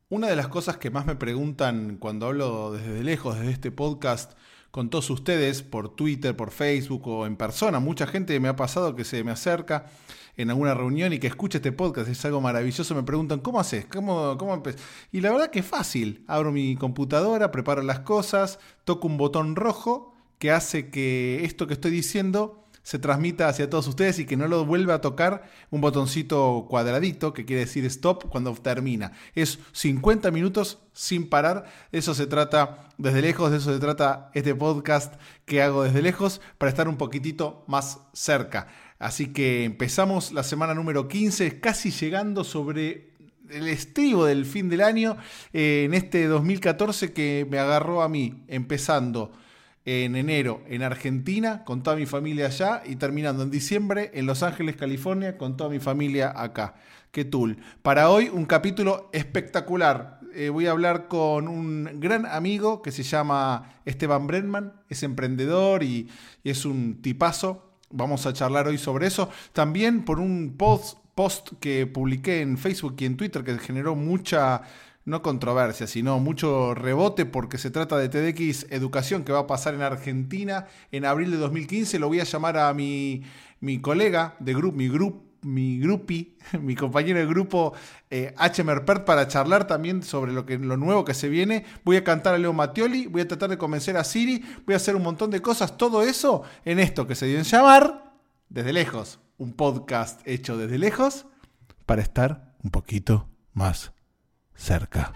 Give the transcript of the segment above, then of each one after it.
Una de las cosas que más me preguntan cuando hablo desde lejos, desde este podcast, con todos ustedes, por Twitter, por Facebook o en persona, mucha gente me ha pasado que se me acerca en alguna reunión y que escucha este podcast, es algo maravilloso, me preguntan, ¿cómo haces? ¿Cómo empezás? Y la verdad que es fácil, abro mi computadora, preparo las cosas, toco un botón rojo que hace que esto que estoy diciendo se transmita hacia todos ustedes y que no lo vuelva a tocar un botoncito cuadradito que quiere decir stop cuando termina. Es 50 minutos sin parar. Eso se trata desde lejos, de eso se trata este podcast que hago desde lejos para estar un poquitito más cerca. Así que empezamos la semana número 15, casi llegando sobre el estribo del fin del año, en este 2014 que me agarró a mí, empezando en enero en Argentina con toda mi familia allá y terminando en diciembre en Los Ángeles, California con toda mi familia acá. Qué tool. Para hoy un capítulo espectacular. Voy a hablar con un gran amigo que se llama Esteban Brenman, es emprendedor y es un tipazo. Vamos a charlar hoy sobre eso. También por un post que publiqué en Facebook y en Twitter que generó mucha, no controversia, sino mucho rebote porque se trata de TEDx Educación que va a pasar en Argentina en abril de 2015. Lo voy a llamar a mi colega de grupo, mi groupie, mi compañero de grupo H. Merpert para charlar también sobre lo nuevo que se viene. Voy a cantar a Leo Mattioli, voy a tratar de convencer a Siri, voy a hacer un montón de cosas, todo eso en esto que se dio en llamar Desde Lejos, un podcast hecho desde lejos para estar un poquito más cerca.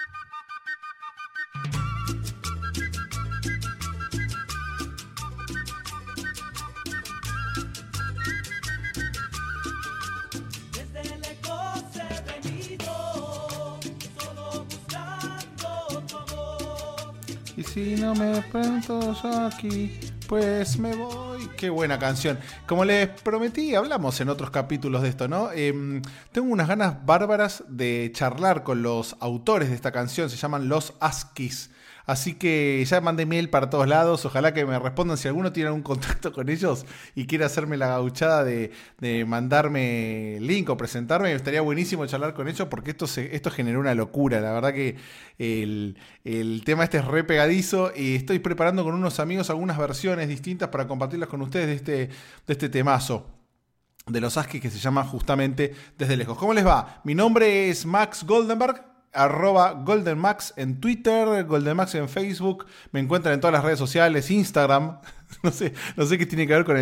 Desde lejos he venido, solo buscando tu amor. Y si no me presento yo aquí, pues me voy. Qué buena canción. Como les prometí, hablamos en otros capítulos de esto, ¿no? Tengo unas ganas bárbaras de charlar con los autores de esta canción. Se llaman Los Askis. Así que ya mandé mail para todos lados. Ojalá que me respondan si alguno tiene algún contacto con ellos y quiere hacerme la gauchada de mandarme link o presentarme. Estaría buenísimo charlar con ellos porque esto generó una locura. La verdad que el tema este es re pegadizo y estoy preparando con unos amigos algunas versiones distintas para compartirlas con ustedes de este temazo de los Askis que se llama justamente Desde Lejos. ¿Cómo les va? Mi nombre es Max Goldenberg. @GoldenMax en Twitter, GoldenMax en Facebook, me encuentran en todas las redes sociales, Instagram, no sé qué tiene que ver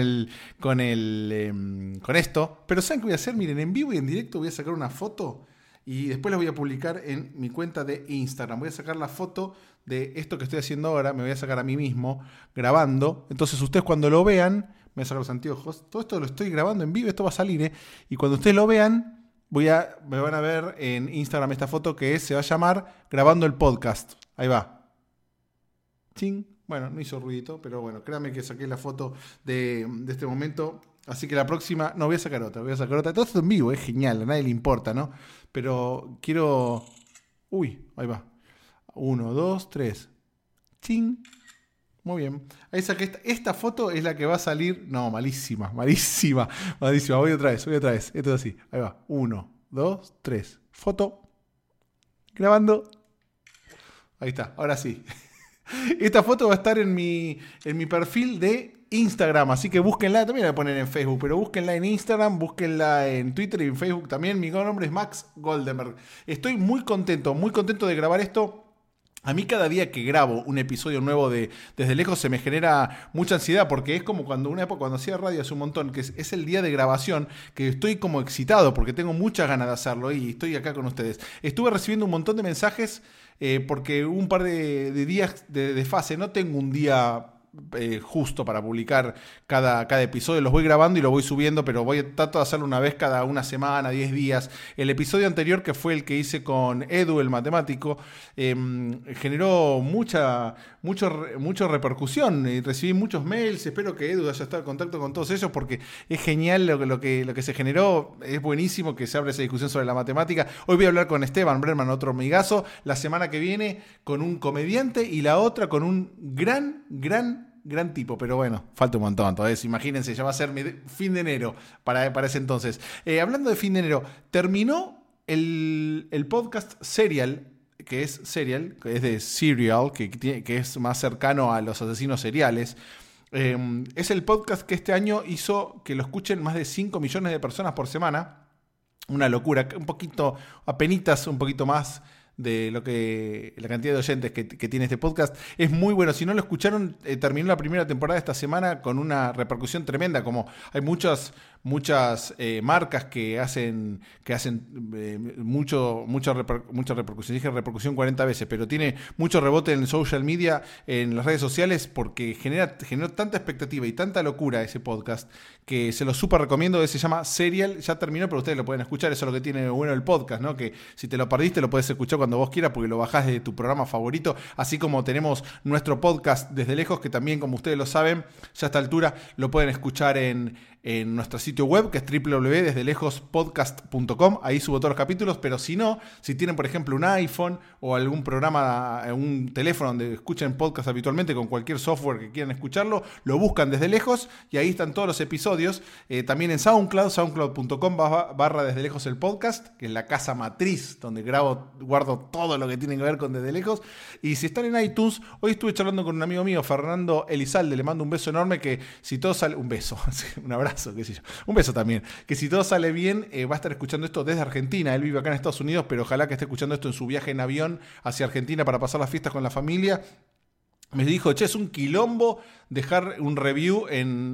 con esto, pero ¿saben qué voy a hacer? Miren, en vivo y en directo voy a sacar una foto y después la voy a publicar en mi cuenta de Instagram. Voy a sacar la foto de esto que estoy haciendo ahora, me voy a sacar a mí mismo grabando, entonces ustedes cuando lo vean, me voy a sacar los anteojos, todo esto lo estoy grabando en vivo, esto va a salir, y cuando ustedes lo vean, me van a ver en Instagram esta foto se va a llamar Grabando el Podcast. Ahí va. Ching. Bueno, no hizo ruidito, pero bueno, créanme que saqué la foto de este momento. Así que la próxima, no, voy a sacar otra. Todo esto en vivo, es genial, a nadie le importa, ¿no? Pero quiero... Uy, ahí va. 1, 2, 3. Ching. Muy bien. Ahí saqué esta foto es la que va a salir. No, malísima. Voy otra vez. Esto es así. Ahí va. 1, 2, 3. Foto. Grabando. Ahí está. Ahora sí. Esta foto va a estar en mi perfil de Instagram. Así que búsquenla. También la voy a poner en Facebook. Pero búsquenla en Instagram. Búsquenla en Twitter y en Facebook también. Mi nombre es Max Goldenberg. Estoy muy contento de grabar esto. A mí cada día que grabo un episodio nuevo de Desde Lejos se me genera mucha ansiedad porque es como cuando cuando hacía radio hace un montón, que es el día de grabación, que estoy como excitado porque tengo muchas ganas de hacerlo y estoy acá con ustedes. Estuve recibiendo un montón de mensajes porque hubo un par de días de fase, no tengo un día justo para publicar cada episodio, los voy grabando y los voy subiendo, pero trato de hacerlo una vez cada una semana, 10 días. El episodio anterior, que fue el que hice con Edu, el matemático, generó mucha repercusión. Recibí muchos mails, espero que Edu haya estado en contacto con todos ellos porque es genial lo que se generó, es buenísimo que se abra esa discusión sobre la matemática. Hoy voy a hablar con Esteban Brenman, otro amigazo, la semana que viene con un comediante y la otra con un gran tipo, pero bueno, falta un montón. Entonces, imagínense, ya va a ser fin de enero para ese entonces. Hablando de fin de enero, terminó el podcast Serial que es Serial, que es de Serial, que es más cercano a los asesinos seriales. Es el podcast que este año hizo que lo escuchen más de 5 millones de personas por semana. Una locura, un poquito, apenitas, un poquito más de lo que la cantidad de oyentes que tiene este podcast. Es muy bueno. Si no lo escucharon, terminó la primera temporada esta semana con una repercusión tremenda. Como hay muchas marcas que hacen mucha repercusión. Dije repercusión 40 veces, pero tiene mucho rebote en social media, en las redes sociales, porque generó tanta expectativa y tanta locura ese podcast que se lo súper recomiendo. Se llama Serial, ya terminó, pero ustedes lo pueden escuchar. Eso es lo que tiene bueno el podcast, ¿no? Que si te lo perdiste lo puedes escuchar cuando vos quieras, porque lo bajás de tu programa favorito, así como tenemos nuestro podcast Desde Lejos, que también, como ustedes lo saben, ya a esta altura lo pueden escuchar en nuestro sitio web, que es www.desdelejospodcast.com. Ahí subo todos los capítulos, pero si no, si tienen, por ejemplo, un iPhone o algún programa, un teléfono donde escuchen podcast habitualmente, con cualquier software que quieran escucharlo, lo buscan Desde Lejos y ahí están todos los episodios. También en SoundCloud, soundcloud.com/Desde Lejos el podcast, que es la casa matriz donde guardo todo lo que tiene que ver con Desde Lejos. Y si están en iTunes, hoy estuve charlando con un amigo mío, Fernando Elizalde, le mando un beso enorme, que si todo sale, un beso, un abrazo, qué sé yo, un beso también, que si todo sale bien, va a estar escuchando esto desde Argentina. Él vive acá en Estados Unidos, pero ojalá que esté escuchando esto en su viaje en avión hacia Argentina para pasar las fiestas con la familia. Me dijo, che, es un quilombo dejar un review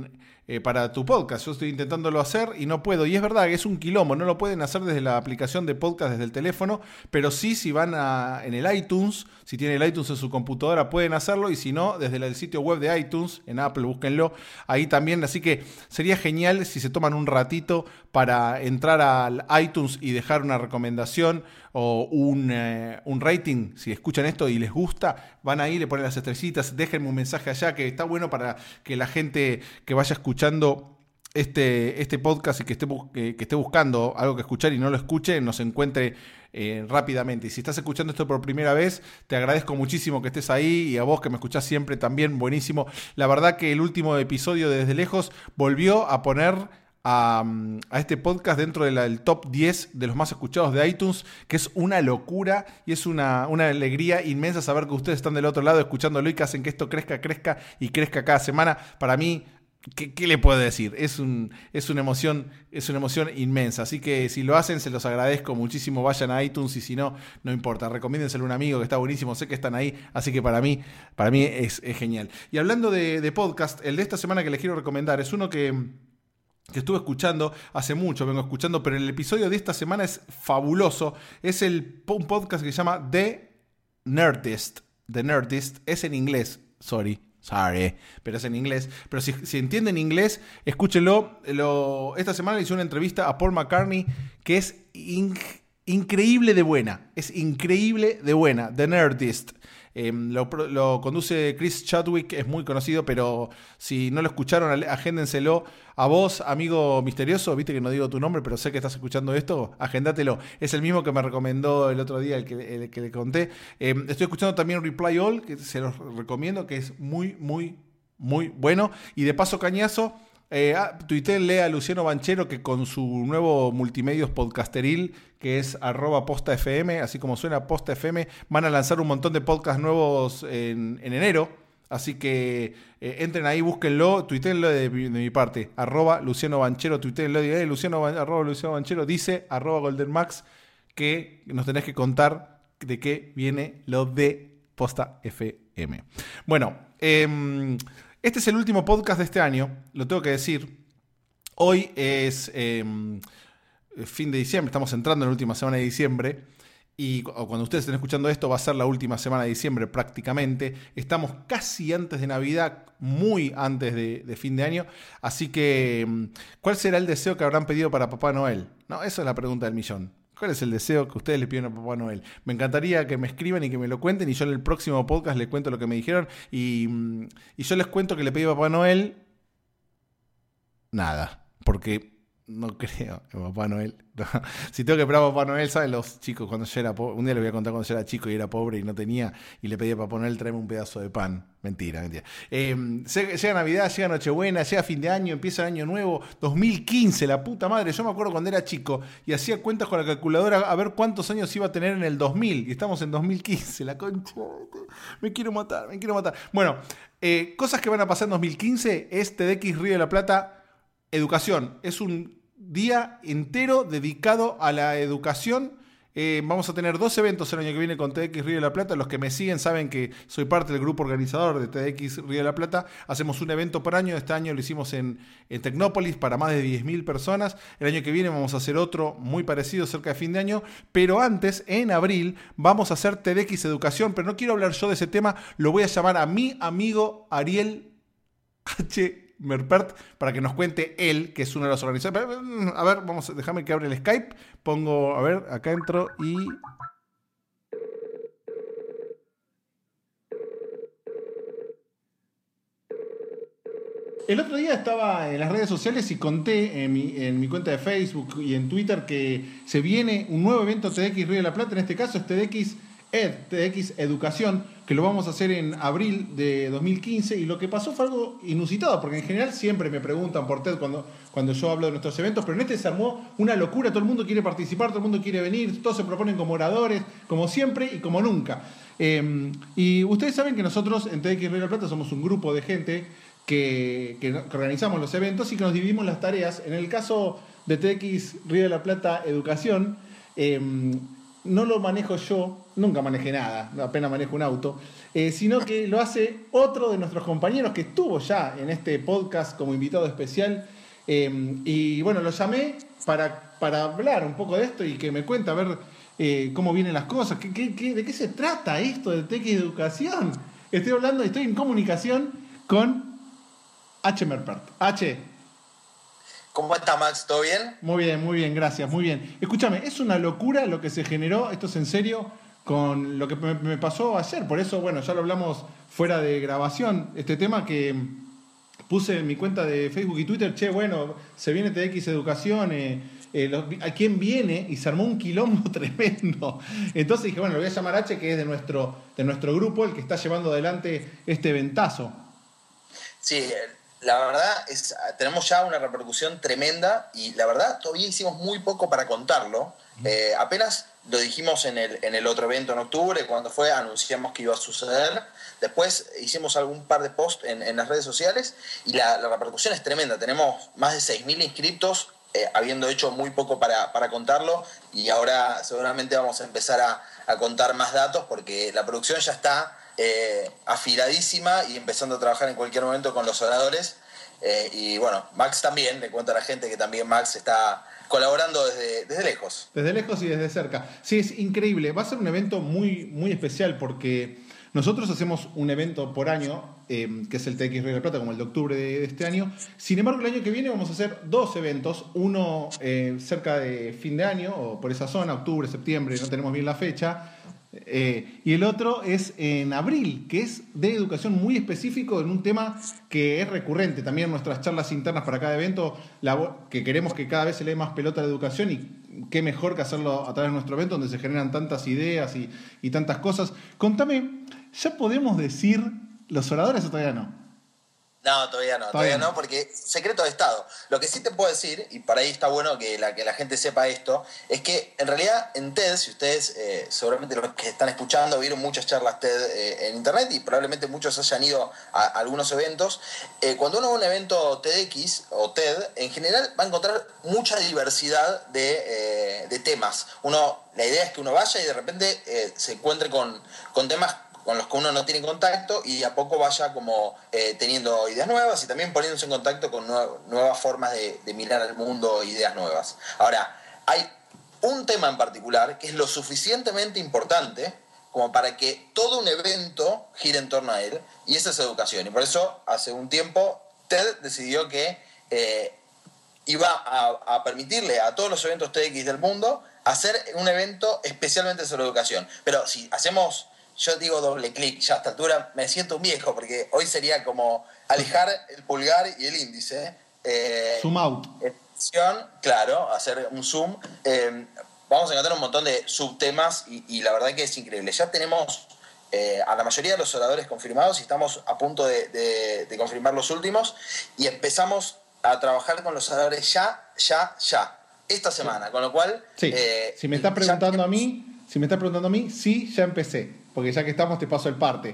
para tu podcast. Yo estoy intentándolo hacer y no puedo. Y es verdad que es un quilombo. No lo pueden hacer desde la aplicación de podcast, desde el teléfono. Pero sí, si van en el iTunes, si tienen el iTunes en su computadora, pueden hacerlo. Y si no, desde el sitio web de iTunes, en Apple, búsquenlo ahí también. Así que sería genial si se toman un ratito para entrar al iTunes y dejar una recomendación o un rating. Si escuchan esto y les gusta, van ahí, le ponen las estrellitas, déjenme un mensaje allá, que está bueno para que la gente que vaya escuchando este podcast y que esté buscando algo que escuchar y no lo escuche, nos encuentre rápidamente. Y si estás escuchando esto por primera vez, te agradezco muchísimo que estés ahí, y a vos que me escuchás siempre también, buenísimo. La verdad que el último episodio de Desde Lejos volvió a poner a este podcast dentro del top 10 de los más escuchados de iTunes, que es una locura y es una alegría inmensa saber que ustedes están del otro lado escuchándolo y que hacen que esto crezca y crezca cada semana. Para mí, ¿qué le puedo decir? Es una emoción inmensa. Así que si lo hacen, se los agradezco muchísimo. Vayan a iTunes, y si no, no importa. Recomiéndenselo a un amigo, que está buenísimo. Sé que están ahí, así que para mí es genial. Y hablando de podcast, el de esta semana que les quiero recomendar es uno que estuve escuchando hace mucho, vengo escuchando, pero el episodio de esta semana es fabuloso. Es un podcast que se llama The Nerdist. The Nerdist es en inglés, sorry, pero es en inglés. Pero si entienden inglés, escúchenlo. Esta semana le hice una entrevista a Paul McCartney que es increíble de buena. Es increíble de buena. The Nerdist. Lo conduce Chris Chadwick, es muy conocido, pero si no lo escucharon, agéndenselo. A vos, amigo misterioso, viste que no digo tu nombre, pero sé que estás escuchando esto, agéndatelo. Es el mismo que me recomendó el otro día, el que le conté. Estoy escuchando también Reply All, que se los recomiendo, que es muy, muy, muy bueno. Y de paso, cañazo, tuiteenle a Luciano Banchero, que con su nuevo multimedios podcasteril, que es @postafm, así como suena postafm, van a lanzar un montón de podcasts nuevos en enero. Así que entren ahí, búsquenlo, tuiteenlo de mi parte, @Luciano Banchero, tuiteenlo, Luciano Banchero dice, @GoldenMax, que nos tenés que contar de qué viene lo de Posta FM. Bueno, este es el último podcast de este año, lo tengo que decir. Hoy es fin de diciembre, estamos entrando en la última semana de diciembre. Y cuando ustedes estén escuchando esto, va a ser la última semana de diciembre prácticamente. Estamos casi antes de Navidad, muy antes de fin de año. Así que, ¿cuál será el deseo que habrán pedido para Papá Noel? No, esa es la pregunta del millón. ¿Cuál es el deseo que ustedes le piden a Papá Noel? Me encantaría que me escriban y que me lo cuenten, y yo en el próximo podcast les cuento lo que me dijeron. Y yo les cuento que le pedí a Papá Noel nada, porque No creo que Papá Noel. No. Si tengo que esperar a Papá Noel, ¿saben los chicos? Cuando yo era pobre, un día les voy a contar cuando yo era chico y era pobre y no tenía, y le pedí a Papá Noel traerme un pedazo de pan. Mentira, mentira. Llega Navidad, llega Nochebuena, llega fin de año, empieza el año nuevo, 2015, la puta madre. Yo me acuerdo cuando era chico y hacía cuentas con la calculadora a ver cuántos años iba a tener en el 2000. Y estamos en 2015, la concha. Me quiero matar, me quiero matar. Bueno, cosas que van a pasar en 2015 es TEDx Río de la Plata Educación. Es un día entero dedicado a la educación. Vamos a tener 2 eventos el año que viene con TEDx Río de la Plata. Los que me siguen saben que soy parte del grupo organizador de TEDx Río de la Plata. Hacemos un evento por año. Este año lo hicimos en Tecnópolis para más de 10.000 personas. El año que viene vamos a hacer otro muy parecido cerca de fin de año. Pero antes, en abril, vamos a hacer TEDx Educación. Pero no quiero hablar yo de ese tema. Lo voy a llamar a mi amigo Ariel H. Merpert para que nos cuente él, que es uno de los organizadores. A ver, déjame que abra el Skype. Pongo, a ver, acá entro y... El otro día estaba en las redes sociales y conté en mi cuenta de Facebook y en Twitter que se viene un nuevo evento TEDx Río de la Plata. En este caso es TEDx Educación, que lo vamos a hacer en abril de 2015, y lo que pasó fue algo inusitado, porque en general siempre me preguntan por TED cuando yo hablo de nuestros eventos, pero en este se armó una locura, todo el mundo quiere participar, todo el mundo quiere venir, todos se proponen como oradores, como siempre y como nunca. Y ustedes saben que nosotros en TEDx Río de la Plata somos un grupo de gente que organizamos los eventos y que nos dividimos las tareas. En el caso de TEDx Río de la Plata Educación, no lo manejo yo, nunca manejé nada, apenas manejo un auto, sino que lo hace otro de nuestros compañeros que estuvo ya en este podcast como invitado especial. Y bueno, lo llamé para hablar un poco de esto y que me cuente a ver cómo vienen las cosas, de qué se trata esto de TEDx Educación. Estoy en comunicación con H. Merpert. H. ¿Cómo está, Max? ¿Todo bien? Muy bien, gracias, muy bien. Escúchame, es una locura lo que se generó, esto es en serio, con lo que me pasó ayer. Por eso, bueno, ya lo hablamos fuera de grabación. Este tema que puse en mi cuenta de Facebook y Twitter, bueno, se viene TEDx Educación, ¿a quién viene? Y se armó un quilombo tremendo. Entonces dije, bueno, lo voy a llamar a H, que es de nuestro grupo, el que está llevando adelante este eventazo. Sí, la verdad tenemos ya una repercusión tremenda y la verdad todavía hicimos muy poco para contarlo. Apenas lo dijimos en el otro evento en octubre, cuando anunciamos que iba a suceder. Después hicimos algún par de posts en las redes sociales y la repercusión es tremenda. Tenemos más de 6.000 inscriptos, habiendo hecho muy poco para contarlo, y ahora seguramente vamos a empezar a contar más datos porque la producción ya está afiladísima y empezando a trabajar en cualquier momento con los oradores. Y bueno, Max también, le cuento a la gente que también Max está colaborando desde lejos. Desde lejos y desde cerca. Sí, es increíble. Va a ser un evento muy, muy especial porque nosotros hacemos un evento por año, que es el TEDx Río de la Plata, como el de octubre de este año. Sin embargo, el año que viene vamos a hacer 2 eventos. Uno cerca de fin de año, o por esa zona, octubre, septiembre, no tenemos bien la fecha. Y el otro es en abril, que es de educación muy específico en un tema que es recurrente también en nuestras charlas internas para cada evento, que queremos que cada vez se le dé más pelota a la educación, y qué mejor que hacerlo a través de nuestro evento donde se generan tantas ideas y tantas cosas. Contame, ¿ya podemos decir los oradores o todavía no? No, todavía no, porque secreto de Estado. Lo que sí te puedo decir, y para ahí está bueno que la gente sepa esto, es que en realidad en TED, si ustedes seguramente los que están escuchando vieron muchas charlas TED en internet y probablemente muchos hayan ido a algunos eventos, cuando uno va a un evento TEDx o TED, en general va a encontrar mucha diversidad de temas. La idea es que uno vaya y de repente se encuentre con temas con los que uno no tiene contacto y a poco vaya como teniendo ideas nuevas y también poniéndose en contacto con nuevas formas de mirar al mundo, ideas nuevas. Ahora, hay un tema en particular que es lo suficientemente importante como para que todo un evento gire en torno a él, y esa es educación. Y por eso, hace un tiempo, TED decidió que iba a permitirle a todos los eventos TEDx del mundo hacer un evento especialmente sobre educación. Pero si hacemos... Yo digo doble clic, ya a esta altura me siento un viejo, porque hoy sería como alejar el pulgar y el índice. Zoom out. Claro, hacer un Zoom. Vamos a encontrar un montón de subtemas y la verdad que es increíble. Ya tenemos a la mayoría de los oradores confirmados y estamos a punto de confirmar los últimos y empezamos a trabajar con los oradores ya, esta semana, con lo cual... Sí, si me estás preguntando a mí, sí, ya empecé, porque ya que estamos te paso el parte.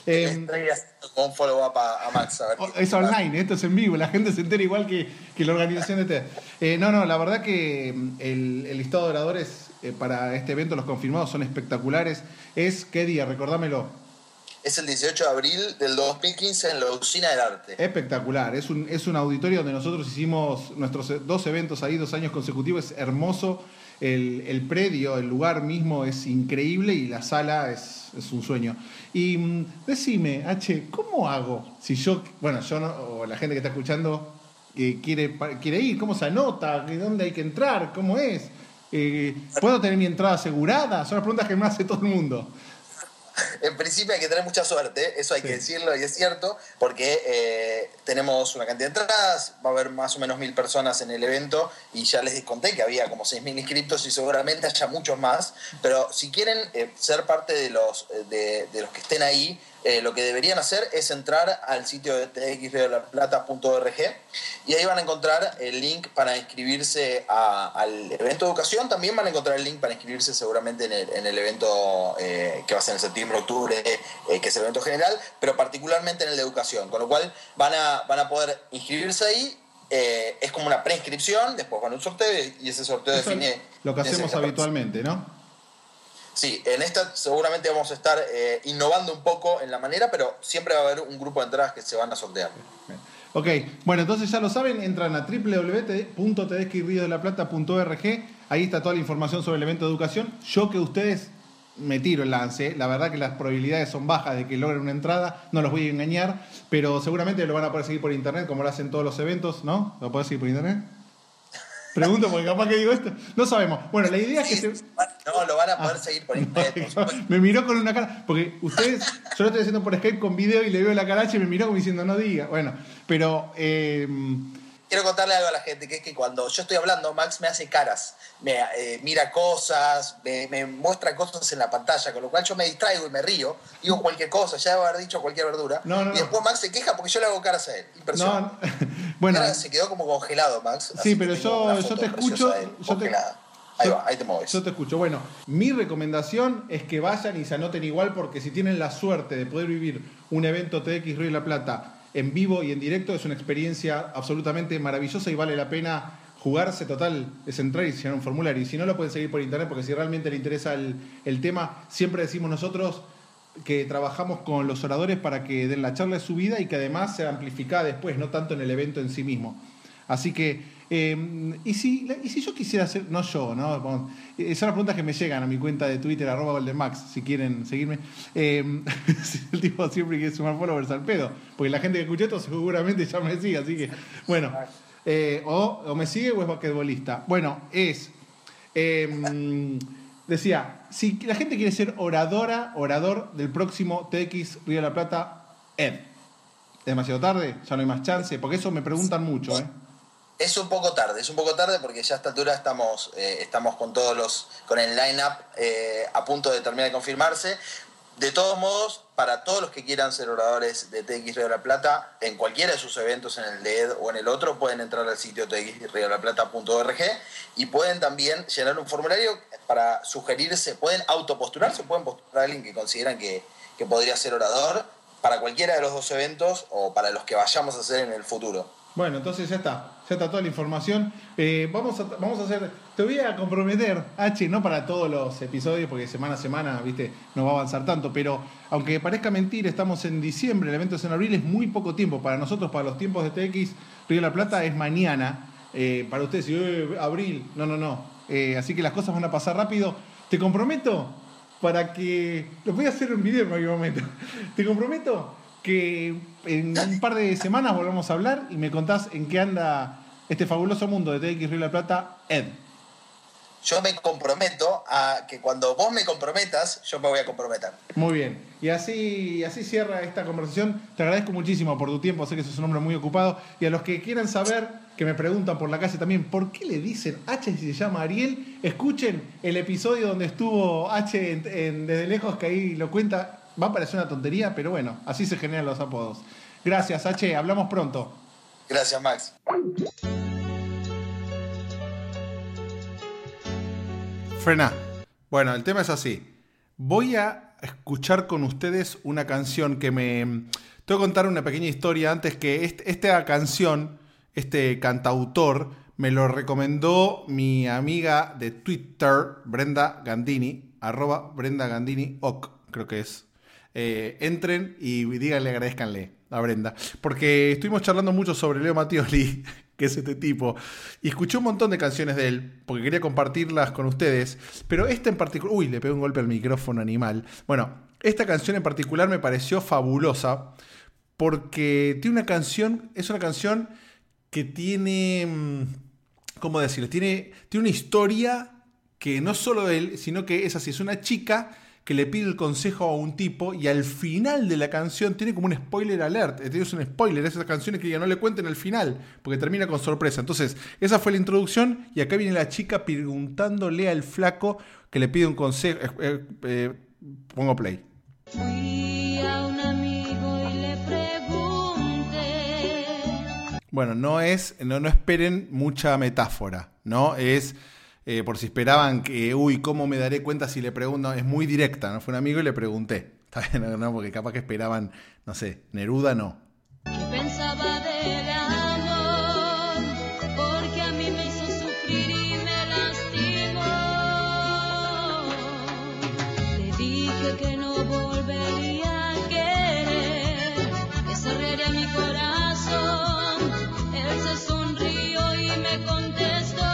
Con un follow-up a Max. A ver Es online, esto es en vivo, la gente se entera igual que la organización de TED. No, la verdad que el listado de oradores para este evento, los confirmados, son espectaculares. ¿Qué día? Recordámelo. Es el 18 de abril del 2015 en la Usina del Arte. Espectacular, es un auditorio donde nosotros hicimos nuestros 2 eventos ahí, 2 años consecutivos, es hermoso. El predio, el lugar mismo es increíble y la sala es un sueño. Y decime, H, ¿cómo hago? Si yo no, o la gente que está escuchando quiere ir, ¿cómo se anota? ¿Dónde hay que entrar? ¿Cómo es? ¿Puedo tener mi entrada asegurada? Son las preguntas que me hace todo el mundo. En principio hay que tener mucha suerte, eso hay que decirlo y es cierto, porque tenemos una cantidad de entradas, va a haber más o menos 1000 personas en el evento y ya les conté que había como 6000 inscriptos y seguramente haya muchos más, pero si quieren ser parte de los que estén ahí, lo que deberían hacer es entrar al sitio de txriodelaplata.org y ahí van a encontrar el link para inscribirse al evento de educación. También van a encontrar el link para inscribirse seguramente en el evento que va a ser en septiembre-octubre, que es el evento general, pero particularmente en el de educación, con lo cual van a poder inscribirse ahí. Es como una preinscripción, después van a un sorteo y ese sorteo define... Lo que hacemos habitualmente, ¿no? Sí, en esta seguramente vamos a estar innovando un poco en la manera, pero siempre va a haber un grupo de entradas que se van a sortear. Ok, bueno, entonces ya lo saben, entran a www.tedesquirriodelaplata.org, ahí está toda la información sobre el evento de educación. Yo que ustedes me tiro el lance, la verdad que las probabilidades son bajas de que logren una entrada, no los voy a engañar, pero seguramente lo van a poder seguir por internet como lo hacen todos los eventos, ¿no? ¿Lo pueden seguir por internet? Pregunto porque capaz que digo esto. No sabemos. Bueno, la idea es que No, lo van a poder seguir por internet. Me miró con una cara. Porque ustedes, yo lo estoy haciendo por Skype con video y le veo la cara y me miró como diciendo no diga. Bueno, pero quiero contarle algo a la gente, que es que cuando yo estoy hablando, Max me hace caras, mira cosas, me muestra cosas en la pantalla, con lo cual yo me distraigo y me río, digo cualquier cosa, ya debe haber dicho cualquier verdura, y después Max se queja porque yo le hago caras a él. Impresionante. Bueno, ahora se quedó como congelado, Max. Sí, pero yo te escucho. Ahí te mueves. Yo te escucho. Bueno, mi recomendación es que vayan y se anoten igual, porque si tienen la suerte de poder vivir un evento TX Río de la Plata en vivo y en directo, es una experiencia absolutamente maravillosa y vale la pena jugarse. Total, es entrar y llenar un formulario. Y si no, lo pueden seguir por internet, porque si realmente les interesa el tema, siempre decimos nosotros que trabajamos con los oradores para que den la charla de su vida y que además sea amplificada después, no tanto en el evento en sí mismo. Así que, y si yo quisiera hacer, no yo, ¿no? Son las preguntas que me llegan a mi cuenta de Twitter, @goldenmax, si quieren seguirme. El tipo siempre quiere sumar followers al pedo, porque la gente que escucha esto seguramente ya me sigue, así que, bueno, o me sigue o es basquetbolista. Bueno, decía, si la gente quiere ser orador del próximo TX Río de la Plata, ¿es demasiado tarde? ¿Ya no hay más chance? Porque eso me preguntan mucho, ¿eh? Es un poco tarde porque ya a esta altura estamos con el line-up a punto de terminar de confirmarse. De todos modos, para todos los que quieran ser oradores de TX Río de la Plata, en cualquiera de sus eventos, en el de ED o en el otro, pueden entrar al sitio txriodelaplata.org y pueden también llenar un formulario para sugerirse, pueden autopostularse, pueden postular a alguien que consideran que podría ser orador para cualquiera de los 2 eventos o para los que vayamos a hacer en el futuro. Bueno, entonces ya está toda la información. Vamos a hacer, te voy a comprometer, H, no para todos los episodios, porque semana a semana, viste, no va a avanzar tanto, pero aunque parezca mentir, estamos en diciembre, el evento es en abril, es muy poco tiempo. Para nosotros, para los tiempos de TX Río de la Plata, es mañana. Para ustedes, abril, no. Así que las cosas van a pasar rápido. Te comprometo para que... Lo voy a hacer en video en algún momento. Te comprometo que en un par de semanas volvamos a hablar y me contás en qué anda este fabuloso mundo de TX Río de la Plata, Ed. Yo me comprometo a que cuando vos me comprometas, yo me voy a comprometer. Muy bien. Y así cierra esta conversación. Te agradezco muchísimo por tu tiempo. Sé que sos un hombre muy ocupado. Y a los que quieran saber que me preguntan por la calle también, ¿por qué le dicen H si se llama Ariel? Escuchen el episodio donde estuvo H en Desde Lejos, que ahí lo cuenta. Va a parecer una tontería, pero bueno, así se generan los apodos. Gracias, H. Hablamos pronto. Gracias, Max. Frena. Bueno, el tema es así. Voy a escuchar con ustedes una canción que me... Te voy a contar una pequeña historia antes que esta canción, este cantautor, me lo recomendó mi amiga de Twitter, Brenda Gandini, @BrendaGandiniOc, creo que es. Entren y díganle, agradezcanle a Brenda. Porque estuvimos charlando mucho sobre Leo Mattioli, que es este tipo, y escuché un montón de canciones de él, porque quería compartirlas con ustedes, pero esta en particular... Uy, le pegué un golpe al micrófono, animal. Bueno, esta canción en particular me pareció fabulosa, porque tiene una canción, es una canción que tiene... ¿Cómo decirlo? Tiene una historia que no solo él, sino que es así, es una chica que le pide el consejo a un tipo y al final de la canción tiene como un spoiler alert. Es un spoiler, esas canciones que ya no le cuenten el final, porque termina con sorpresa. Entonces, esa fue la introducción y acá viene la chica preguntándole al flaco que le pide un consejo. Pongo play. Fui a un amigo y le pregunté. Bueno, no esperen mucha metáfora, ¿no? Es... por si esperaban que, ¿cómo me daré cuenta si le pregunto? Es muy directa, ¿no? Fue un amigo y le pregunté. Está bien, ¿no? Porque capaz que esperaban, no sé, Neruda no. ¿Qué pensaba del amor? Porque a mí me hizo sufrir y me lastimó. Le dije que no volvería a querer, que cerraría mi corazón. Él se sonrió y me contestó.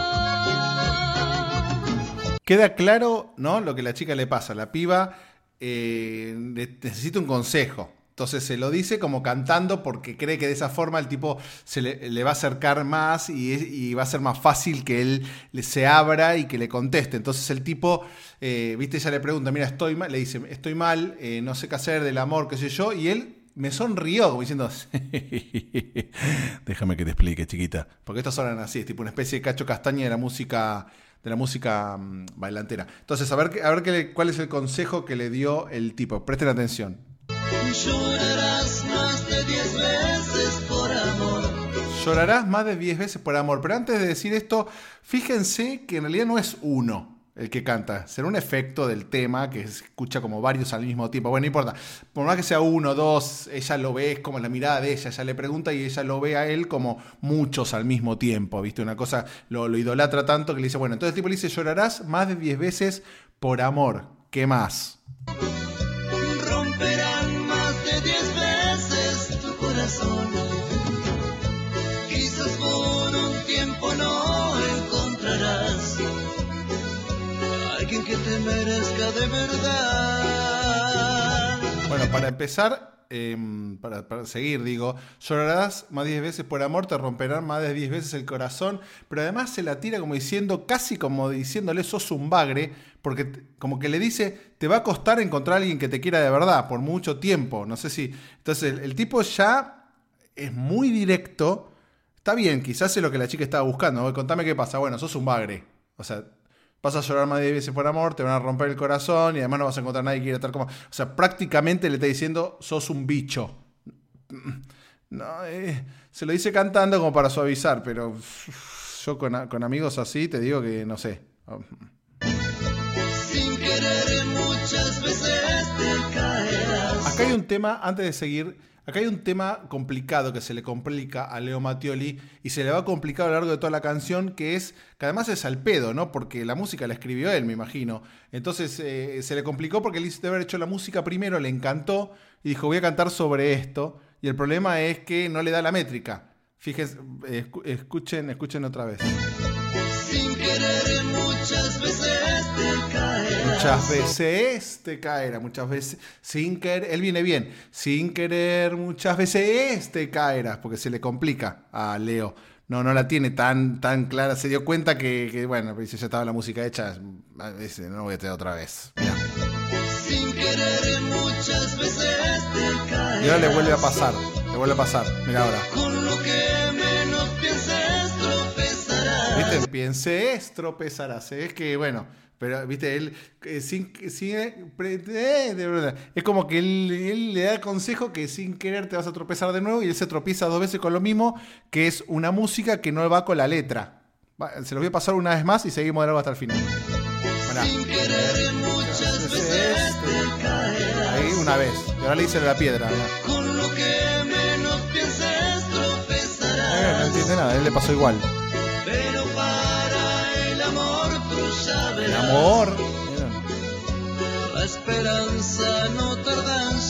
Queda claro, ¿no? Lo que a la chica le pasa. La piba necesita un consejo. Entonces se lo dice como cantando porque cree que de esa forma el tipo le va a acercar más y va a ser más fácil que él se abra y que le conteste. Entonces el tipo, viste, ella le pregunta, mira, estoy mal, le dice, estoy mal, no sé qué hacer del amor, qué sé yo, y él me sonrió como diciendo, déjame que te explique, chiquita. Porque estos suenan así, es tipo una especie de Cacho Castaña de la música bailantera. Entonces, a ver cuál es el consejo que le dio el tipo. Presten atención. Llorarás más de 10 veces por amor. Llorarás más de 10 veces por amor. Pero antes de decir esto, fíjense que en realidad no es uno el que canta. Será un efecto del tema que se escucha como varios al mismo tiempo. Bueno, no importa. Por más que sea uno, dos, ella lo ve, es como la mirada de ella. Ella le pregunta y ella lo ve a él como muchos al mismo tiempo. ¿Viste? Una cosa, lo idolatra tanto que le dice, bueno, entonces el tipo le dice, llorarás más de 10 veces por amor. ¿Qué más? Romperán más de 10 veces tu corazón. Quizás por un tiempo no encontrarás alguien que te merezca de verdad. Bueno, para empezar, para seguir, digo, llorarás más de 10 veces por amor, te romperán más de 10 veces el corazón, pero además se la tira como diciendo, casi como diciéndole, sos un bagre, porque como que le dice, te va a costar encontrar a alguien que te quiera de verdad, por mucho tiempo, no sé si... Entonces el tipo ya es muy directo, está bien, quizás es lo que la chica estaba buscando, contame qué pasa, bueno, sos un bagre, o sea... Vas a llorar más de 10 veces por amor, te van a romper el corazón y además no vas a encontrar a nadie que quiera estar como... O sea, prácticamente le está diciendo, sos un bicho. No, se lo dice cantando como para suavizar, pero yo con amigos así te digo que no sé. Sin querer muchas veces te caerás. Acá hay un tema, antes de seguir... Acá hay un tema complicado que se le complica a Leo Mattioli y se le va a complicar a lo largo de toda la canción, que además es al pedo, ¿no? Porque la música la escribió él, me imagino. Entonces se le complicó porque él hizo de haber hecho la música primero, le encantó y dijo, voy a cantar sobre esto. Y el problema es que no le da la métrica. Fíjense, escuchen otra vez. Sin querer muchas veces te caerás. Muchas veces te caerá, muchas veces sin querer, él viene bien, sin querer muchas veces te caerás, porque se le complica a Leo, no la tiene tan clara, se dio cuenta que bueno, ya estaba la música hecha, dice, no voy a tener otra vez. Mirá. Sin querer muchas veces te caerás. Y ahora le vuelve a pasar, mirá ahora. Con lo que menos pienses pienses, tropezarás. Es que, bueno, pero, viste, él es como que él le da el consejo que sin querer te vas a tropezar de nuevo y él se tropieza 2 veces con lo mismo, que es una música que no va con la letra. Se los voy a pasar una vez más y seguimos de largo hasta el final. Sin querer muchas veces te caerás. Ahí una vez. Y ahora le dice la piedra. Con lo que menos pienses tropezarás. No entiende nada, a él le pasó igual. Pero para el amor tú sabes. El amor. La esperanza no tarda en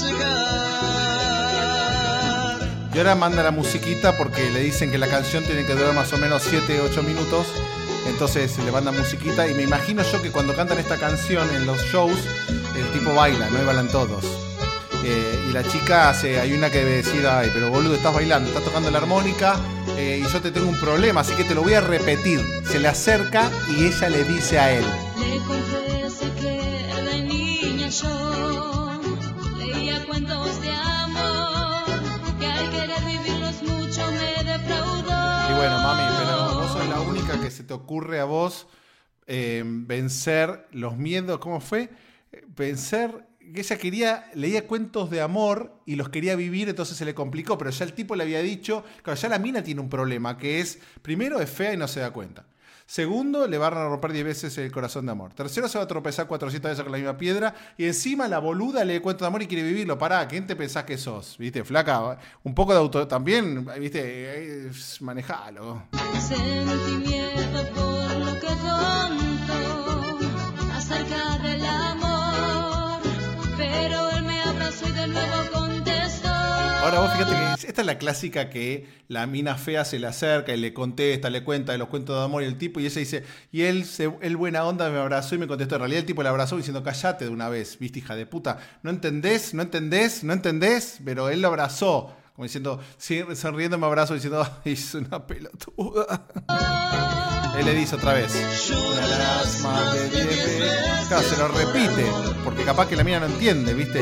llegar. Y ahora manda la musiquita porque le dicen que la canción tiene que durar más o menos 7-8 minutos. Entonces le mandan musiquita y me imagino yo que cuando cantan esta canción en los shows, el tipo baila, ¿no? Y bailan todos. Y la chica hay una que debe decir, ay, pero boludo, estás bailando, estás tocando la armónica y yo te tengo un problema, así que te lo voy a repetir. Se le acerca y ella le dice a él. Le confesé que de niña yo leía cuentos de amor, que al querer vivirlos mucho me defraudó. Y bueno, mami, pero vos sos la única que se te ocurre a vos vencer los miedos. ¿Cómo fue? Vencer, que ella leía cuentos de amor y los quería vivir, entonces se le complicó, pero ya el tipo le había dicho, claro, ya la mina tiene un problema, que es, primero es fea y no se da cuenta. Segundo, le van a romper 10 veces el corazón de amor. Tercero, se va a tropezar 400 veces con la misma piedra. Y encima la boluda lee cuentos de amor y quiere vivirlo. Pará, ¿quién te pensás que sos? ¿Viste? Flaca, un poco de auto también, ¿viste? Manejalo. Sentí miedo por lo que tonto acerca del amor, pero él me abrazó y de nuevo contestó. Ahora vos fíjate que esta es la clásica que la mina fea se le acerca y le contesta, le cuenta de los cuentos de amor y el tipo, y ella dice, y él buena onda me abrazó y me contestó. En realidad el tipo le abrazó diciendo, callate de una vez, viste, hija de puta, no entendés, pero él lo abrazó, como diciendo, sonriendo me abrazó diciendo, ay, es una pelotuda. Él le dice otra vez, llorarás más de 10 veces. Claro, se lo repite, porque capaz que la mina no entiende, viste.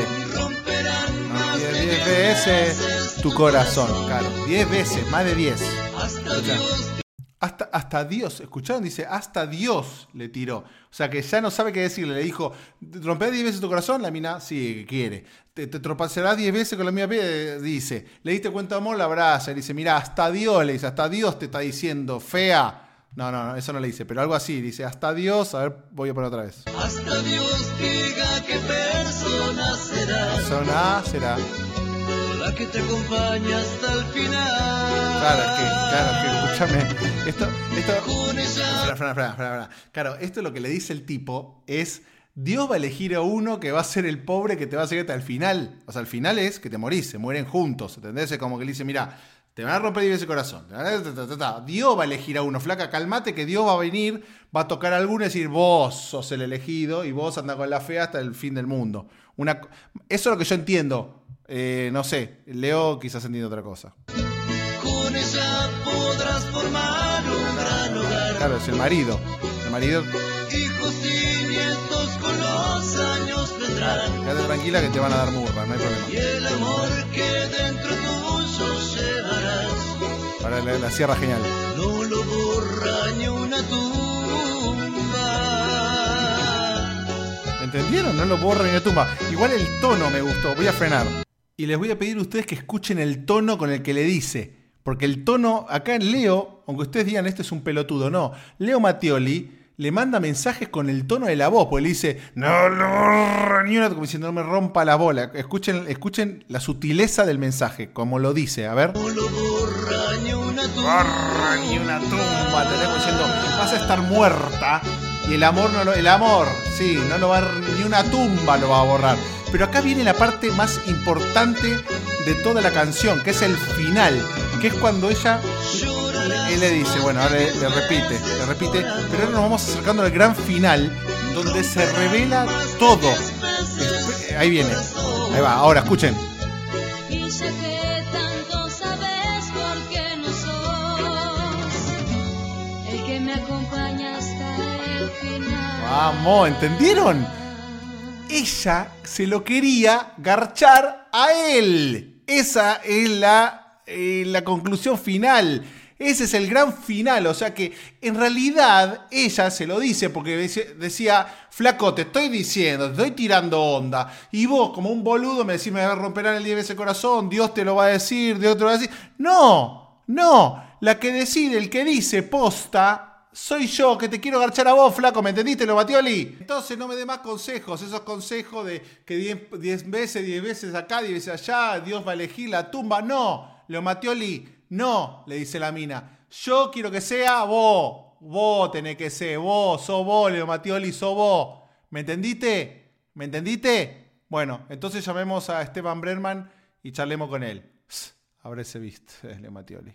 10 veces tu corazón, claro, 10 veces, más de 10. Hasta Dios, ¿escucharon? Dice, hasta Dios le tiró. O sea que ya no sabe qué decirle. Le dijo, ¿romperás 10 veces tu corazón? La mina, sí, quiere. ¿Te tropezarás 10 veces con la misma piedra? Dice, ¿le diste cuenta de amor? La abraza. Le dice, mira, hasta Dios, le dice, hasta Dios te está diciendo, fea. No, eso no le dice, pero algo así. Dice, hasta Dios, a ver, voy a poner otra vez. Hasta Dios diga qué persona será. Persona será. La que te acompaña hasta el final. Claro, que escúchame. Esto. Con ella. Espera. Claro, esto lo que le dice el tipo es, Dios va a elegir a uno que va a ser el pobre que te va a seguir hasta el final. O sea, el final es que te morís, se mueren juntos, ¿entendés? Es como que le dice, mira, te van a romper 10 veces el corazón. Dios va a elegir a uno. Flaca, calmate que Dios va a venir, va a tocar a alguno y decir, vos sos el elegido y vos andás con la fea hasta el fin del mundo. Eso es lo que yo entiendo. No sé, Leo quizás entiende otra cosa. Con ella podrás formar un gran hogar. Claro, es el marido. El marido. Hijos y nietos con los años vendrán. Quédate tranquila que te van a dar murra, no hay problema. Y el amor que dentro tuyo llevarás. Ahora la cierra genial. No lo borra ni una tumba. ¿Entendieron? No lo borra ni una tumba. Igual el tono me gustó. Voy a frenar. Y les voy a pedir a ustedes que escuchen el tono con el que le dice. Porque el tono, acá en Leo, aunque ustedes digan este es un pelotudo, no. Leo Mattioli le manda mensajes con el tono de la voz. Porque le dice, no lo borra ni una, como diciendo, no me rompa la bola. Escuchen la sutileza del mensaje, como lo dice. A ver. No lo borra ni una tumba. Borra ni una tumba. Tenemos diciendo, vas a estar muerta. Y el amor no lo va a ni una tumba lo va a borrar. Pero acá viene la parte más importante de toda la canción, que es el final, que es cuando él le dice, bueno, ahora le repite, pero ahora nos vamos acercando al gran final, donde se revela todo. Ahí viene, ahí va, ahora escuchen. Y sé que tanto sabes porque no sos el que me acompaña hasta el final. Vamos, ¿entendieron? Ella se lo quería garchar a él. Esa es la conclusión final. Ese es el gran final, o sea que en realidad ella se lo dice porque decía, flaco, te estoy diciendo, te estoy tirando onda, y vos como un boludo me decís, me va a romper el 10 veces el corazón, Dios te lo va a decir, Dios te lo va a decir. No, la que decide, el que dice posta, soy yo, que te quiero garchar a vos, flaco, ¿me entendiste, lo Matioli? Entonces no me dé más consejos, esos consejos de que 10 veces acá, 10 veces allá, Dios va a elegir la tumba, no, lo Matioli. No, le dice la mina. Yo quiero que sea vos. Vos tenés que ser. Vos, sos vos, Leo Matioli, sos vos. ¿Me entendiste? ¿Me entendiste? Bueno, entonces llamemos a Esteban Brenman y charlemos con él. Habrése visto, Leo Matioli.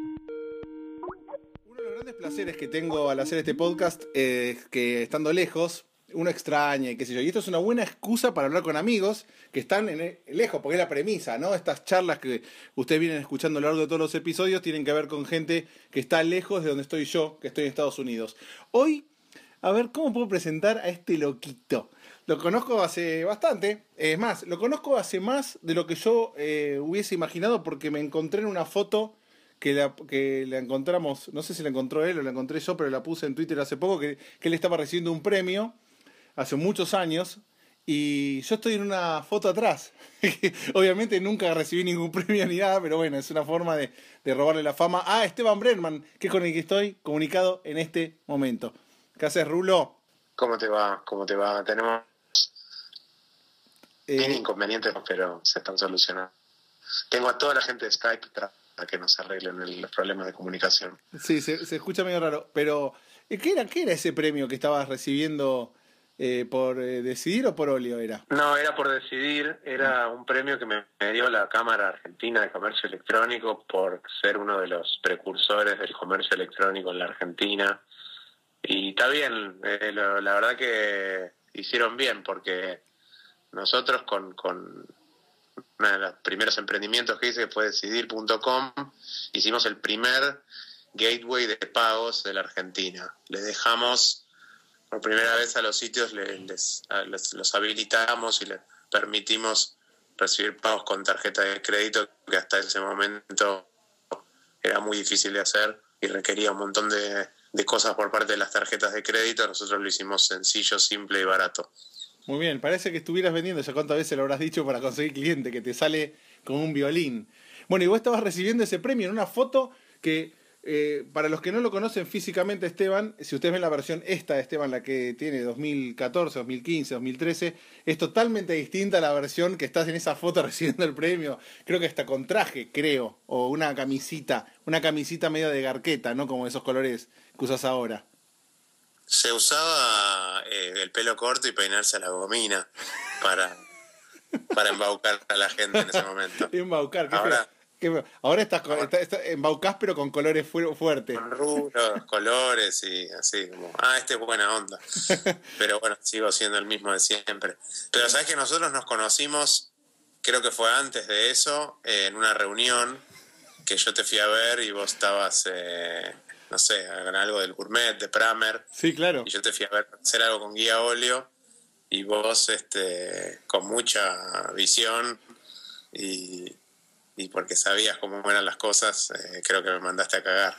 Uno de los grandes placeres que tengo al hacer este podcast es que estando lejos, uno extraña y qué sé yo. Y esto es una buena excusa para hablar con amigos que están lejos, porque es la premisa, ¿no? Estas charlas que ustedes vienen escuchando a lo largo de todos los episodios tienen que ver con gente que está lejos de donde estoy yo, que estoy en Estados Unidos. Hoy, a ver, ¿cómo puedo presentar a este loquito? Lo conozco hace bastante, es más, lo conozco hace más de lo que yo hubiese imaginado porque me encontré en una foto que la encontramos, no sé si la encontró él o la encontré yo, pero la puse en Twitter hace poco, que él estaba recibiendo un premio hace muchos años, y yo estoy en una foto atrás. Obviamente nunca recibí ningún premio ni nada, pero bueno, es una forma de robarle la fama a Esteban Brenman, que es con el que estoy comunicado en este momento. ¿Qué haces, Rulo? ¿Cómo te va? Tenemos inconvenientes, pero se están solucionando. Tengo a toda la gente de Skype para que nos arreglen los problemas de comunicación. Sí, se escucha medio raro, pero ¿qué era ese premio que estabas recibiendo? ¿Por decidir o por óleo era? No, era por decidir. Era un premio que me dio la Cámara Argentina de Comercio Electrónico por ser uno de los precursores del comercio electrónico en la Argentina. Y está bien, la verdad que hicieron bien, porque nosotros con uno de los primeros emprendimientos que hice, que fue Decidir.com, hicimos el primer gateway de pagos de la Argentina. Le dejamos por primera vez a los sitios, los habilitamos y les permitimos recibir pagos con tarjeta de crédito, que hasta ese momento era muy difícil de hacer y requería un montón de cosas por parte de las tarjetas de crédito. Nosotros lo hicimos sencillo, simple y barato. Muy bien, parece que estuvieras vendiendo, ya cuántas veces lo habrás dicho para conseguir cliente, que te sale como un violín. Bueno, y vos estabas recibiendo ese premio en una foto que, para los que no lo conocen físicamente, Esteban, si ustedes ven la versión esta de Esteban, la que tiene 2014, 2015, 2013, es totalmente distinta a la versión que estás en esa foto recibiendo el premio. Creo que hasta con traje, o una camisita medio de garqueta, ¿no? Como esos colores que usas ahora. Se usaba el pelo corto y peinarse a la gomina para embaucar a la gente en ese momento. Embaucar, ahora estás embaucás pero con colores fuertes. Con rubros, colores y así como, este es buena onda. Pero bueno, sigo siendo el mismo de siempre. Pero sabes que nosotros nos conocimos, creo que fue antes de eso, en una reunión que yo te fui a ver y vos estabas... no sé, hagan algo del gourmet, de Pramer. Sí, claro. Y yo te fui a ver hacer algo con guía óleo y vos con mucha visión y porque sabías cómo eran las cosas, creo que me mandaste a cagar.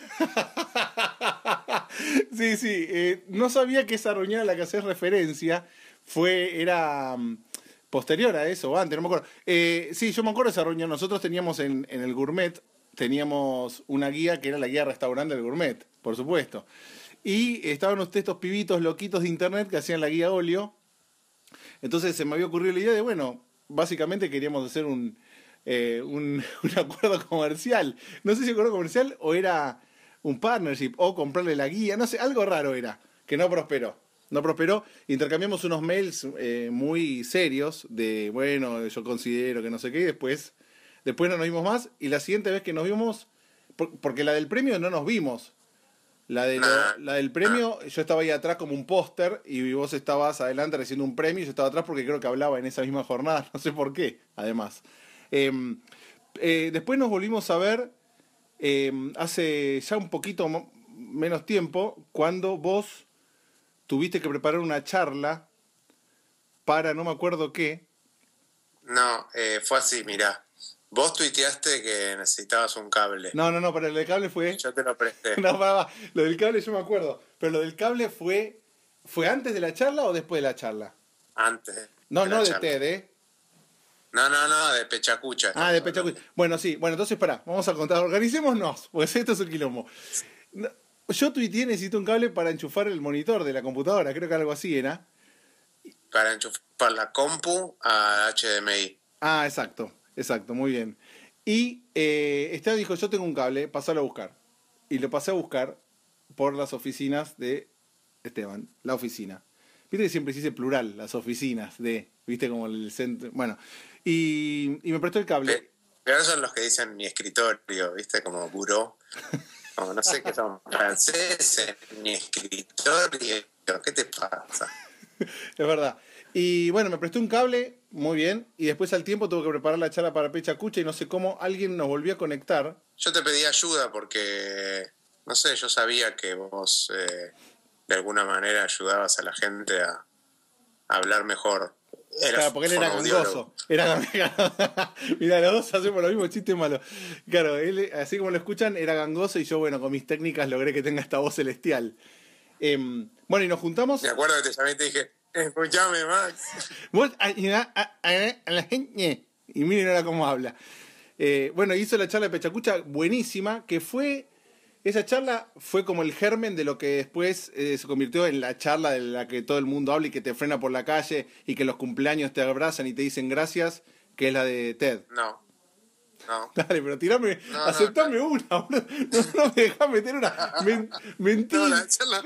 Sí, no sabía que esa reunión a la que haces referencia era posterior a eso, o antes, no me acuerdo. Sí, yo me acuerdo de esa reunión. Nosotros teníamos en el gourmet, teníamos una guía que era la guía restaurante del gourmet, por supuesto. Y estaban estos pibitos loquitos de internet que hacían la guía óleo. Entonces se me había ocurrido la idea de, bueno, básicamente queríamos hacer un acuerdo comercial. No sé si acuerdo comercial o era un partnership o comprarle la guía, no sé, algo raro era, que no prosperó. Intercambiamos unos mails muy serios de, bueno, yo considero que no sé qué, y después no nos vimos más, y la siguiente vez que nos vimos, porque la del premio no nos vimos, la del premio, yo estaba ahí atrás como un póster, y vos estabas adelante recibiendo un premio, y yo estaba atrás porque creo que hablaba en esa misma jornada, no sé por qué, además. Después nos volvimos a ver hace ya un poquito menos tiempo, cuando vos tuviste que preparar una charla para no me acuerdo qué. No, fue así, mirá. Vos tuiteaste que necesitabas un cable. No, pero el cable fue... Yo te lo presté. No, para. Lo del cable yo me acuerdo. Pero lo del cable fue... ¿Fue antes de la charla o después de la charla? Antes. No la de charla. TED, ¿eh? No, de Pechacucha. De Pechacucha. Bueno, sí. Bueno, entonces pará. Vamos a contar. Organicémonos. Porque esto es un quilombo. Yo tuiteé, necesito un cable para enchufar el monitor de la computadora. Creo que algo así era. Para enchufar la compu a HDMI. Exacto, muy bien. Y Esteban dijo, yo tengo un cable, pasalo a buscar. Y lo pasé a buscar por las oficinas de Esteban, la oficina. Viste que siempre se dice plural, las oficinas de, viste como el centro, bueno. Y me prestó el cable. Pero son los que dicen mi escritorio, viste, como buró. Como no sé qué son franceses, mi escritorio. ¿Qué te pasa? Es verdad. Y bueno, me prestó un cable, muy bien, y después al tiempo tuve que preparar la charla para Pechacucha y no sé cómo alguien nos volvió a conectar. Yo te pedí ayuda porque, no sé, yo sabía que vos de alguna manera ayudabas a la gente a hablar mejor. Claro, porque él era gangoso. Mira, los dos hacemos los mismos chistes malos. Claro, él, así como lo escuchan, era gangoso y yo, bueno, con mis técnicas logré que tenga esta voz celestial. Bueno, y nos juntamos. Me acuerdo que te llamé y te dije, escuchame, Max. Vos a la gente. Y miren ahora cómo habla. Bueno, hizo la charla de Pechacucha buenísima, que fue... Esa charla fue como el germen de lo que después se convirtió en la charla de la que todo el mundo habla y que te frena por la calle y que los cumpleaños te abrazan y te dicen gracias, que es la de TED. No. Dale, pero tirame, aceptame una. No me dejás meter una. Mentí. No, la charla.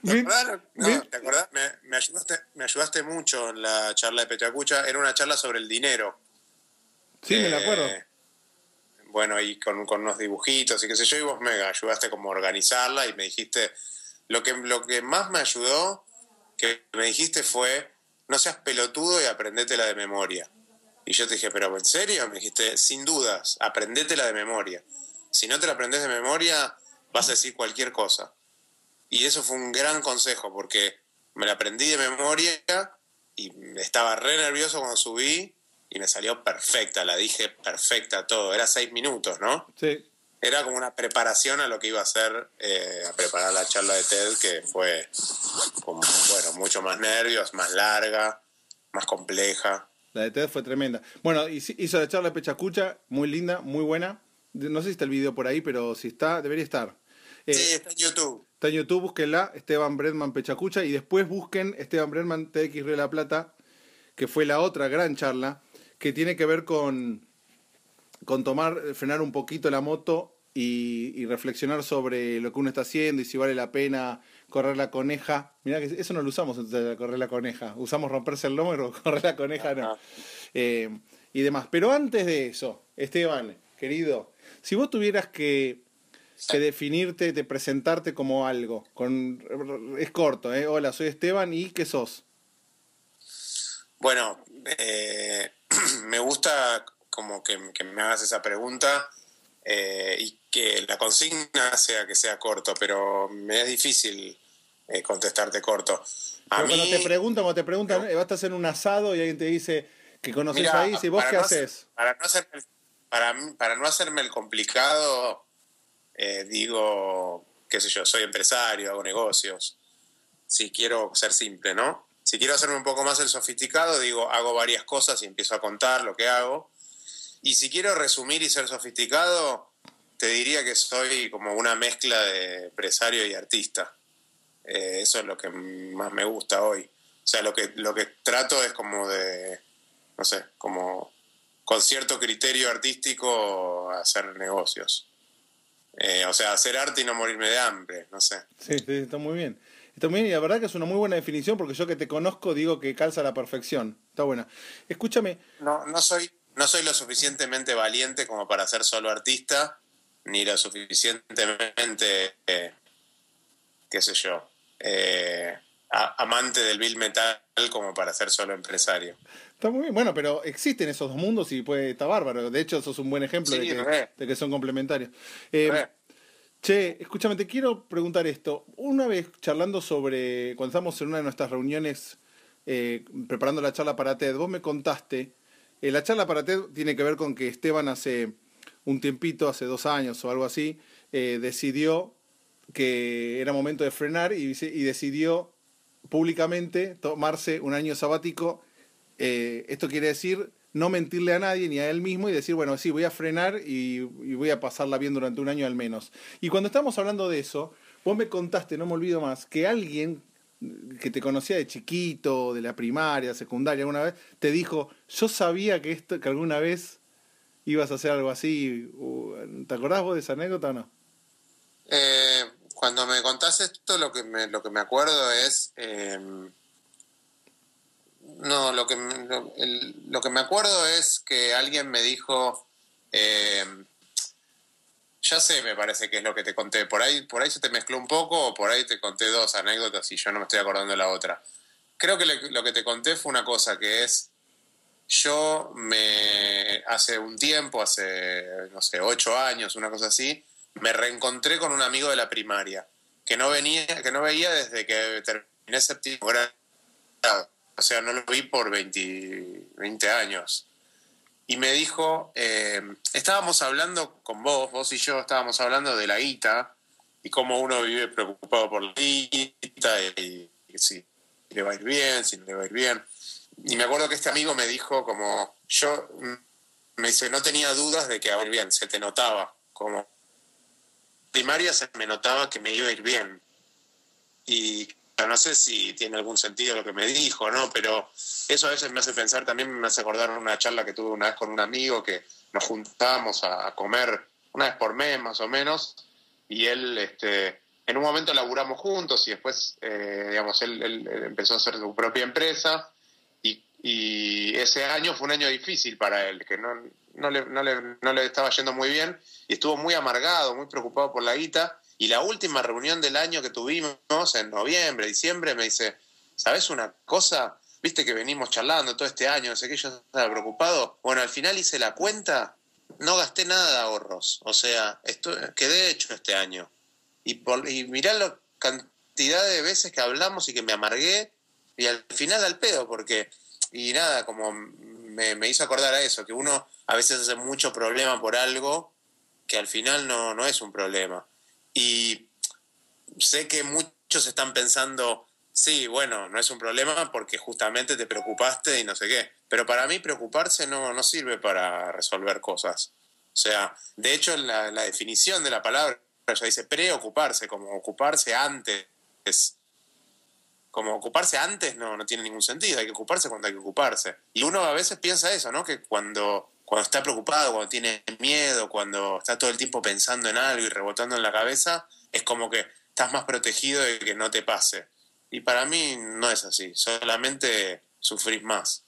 ¿Te acordás? Me ayudaste mucho en la charla de Pechacucha. Era una charla sobre el dinero. Sí, me la acuerdo. Bueno, y con unos dibujitos y qué sé yo, y vos me ayudaste como a organizarla y me dijiste, lo que más me ayudó, que me dijiste fue, no seas pelotudo y aprendétela de memoria. Y yo te dije, ¿pero en serio? Me dijiste, sin dudas, aprendétela de memoria. Si no te la aprendés de memoria, vas a decir cualquier cosa. Y eso fue un gran consejo, porque me la aprendí de memoria y estaba re nervioso cuando subí y me salió perfecta, la dije perfecta todo. Era 6 minutos, ¿no? Sí. Era como una preparación a lo que iba a hacer, a preparar la charla de TED, que fue, bueno, mucho más nervios, más larga, más compleja. La de TED fue tremenda. Bueno, hizo la charla de Pechacucha, muy linda, muy buena. No sé si está el video por ahí, pero si está, debería estar. Sí, está en YouTube. Está en YouTube, búsquenla, Esteban Bredman Pechacucha, y después busquen Esteban Bredman TX Río de la Plata, que fue la otra gran charla, que tiene que ver con frenar un poquito la moto y reflexionar sobre lo que uno está haciendo y si vale la pena correr la coneja. Mirá que eso no lo usamos entonces, correr la coneja. Usamos romperse el lomo, pero correr la coneja no. Y demás. Pero antes de eso, Esteban, querido, si vos tuvieras que definirte, de presentarte como algo, es corto, hola, soy Esteban, ¿y qué sos? Bueno, me gusta como que me hagas esa pregunta y que la consigna sea que sea corto, pero me es difícil contestarte corto. Cuando te preguntan, vas a hacer un asado y alguien te dice que conoces ahí, y ¿vos qué haces? Para no hacerme el complicado, digo, qué sé yo, soy empresario, hago negocios. Si quiero ser simple, ¿no? Si quiero hacerme un poco más el sofisticado, digo, hago varias cosas y empiezo a contar lo que hago. Y si quiero resumir y ser sofisticado, te diría que soy como una mezcla de empresario y artista. Eso es lo que más me gusta hoy. O sea, lo que trato es como de, no sé, como con cierto criterio artístico hacer negocios. O sea, hacer arte y no morirme de hambre, no sé. Sí, está muy bien. Está muy bien, y la verdad que es una muy buena definición, porque yo que te conozco digo que calza a la perfección. Está buena. Escúchame. No soy lo suficientemente valiente como para ser solo artista, ni lo suficientemente, qué sé yo, amante del Bill Metal como para ser solo empresario. Está muy bien. Bueno, pero existen esos dos mundos y está bárbaro. De hecho, sos un buen ejemplo de que son complementarios. Che, escúchame, te quiero preguntar esto. Una vez charlando sobre, cuando estábamos en una de nuestras reuniones preparando la charla para TED, vos me contaste La charla para TED tiene que ver con que Esteban hace un tiempito, hace 2 años o algo así, decidió que era momento de frenar y decidió públicamente tomarse un año sabático. Esto quiere decir no mentirle a nadie ni a él mismo y decir, bueno, sí, voy a frenar y voy a pasarla bien durante un año al menos. Y cuando estamos hablando de eso, vos me contaste, no me olvido más, que alguien que te conocía de chiquito, de la primaria, secundaria, alguna vez, te dijo, yo sabía que alguna vez ibas a hacer algo así. ¿Te acordás vos de esa anécdota o no? Cuando me contás esto, lo que me acuerdo es... no, lo que me acuerdo es que alguien me dijo... ya sé, me parece que es lo que te conté. Por ahí se te mezcló un poco, o por ahí te conté 2 anécdotas y yo no me estoy acordando de la otra. Creo que lo que te conté fue una cosa, que es... hace un tiempo, no sé, 8 años, una cosa así, me reencontré con un amigo de la primaria, que no veía desde que terminé séptimo grado. O sea, no lo vi por 20 años. Y me dijo, estábamos hablando con vos y yo estábamos hablando de la guita y cómo uno vive preocupado por la guita y si le va a ir bien, si no le va a ir bien. Y me acuerdo que este amigo me dijo me dice, no tenía dudas de que iba a ir bien, se te notaba, como primaria se me notaba que me iba a ir bien. Y no sé si tiene algún sentido lo que me dijo, ¿no? Pero eso a veces me hace pensar, también me hace acordar una charla que tuve una vez con un amigo que nos juntábamos a comer una vez por mes más o menos, y él, en un momento laburamos juntos y después, digamos, él empezó a hacer su propia empresa y ese año fue un año difícil para él, que no le estaba yendo muy bien y estuvo muy amargado, muy preocupado por la guita. Y la última reunión del año que tuvimos, en noviembre, diciembre, me dice, ¿sabes una cosa? Viste que venimos charlando todo este año, no sé qué, yo estaba preocupado. Bueno, al final hice la cuenta, no gasté nada de ahorros. O sea, quedé hecho este año. Y mirá la cantidad de veces que hablamos y que me amargué, y al final al pedo, porque... Y nada, como me hizo acordar a eso, que uno a veces hace mucho problema por algo que al final no es un problema. Y sé que muchos están pensando, sí, bueno, no es un problema porque justamente te preocupaste y no sé qué. Pero para mí preocuparse no sirve para resolver cosas. O sea, de hecho la definición de la palabra ya dice preocuparse, como ocuparse antes. Como ocuparse antes no tiene ningún sentido, hay que ocuparse cuando hay que ocuparse. Y uno a veces piensa eso, ¿no? Que cuando está preocupado, cuando tiene miedo, cuando está todo el tiempo pensando en algo y rebotando en la cabeza, es como que estás más protegido de que no te pase. Y para mí no es así, solamente sufrís más.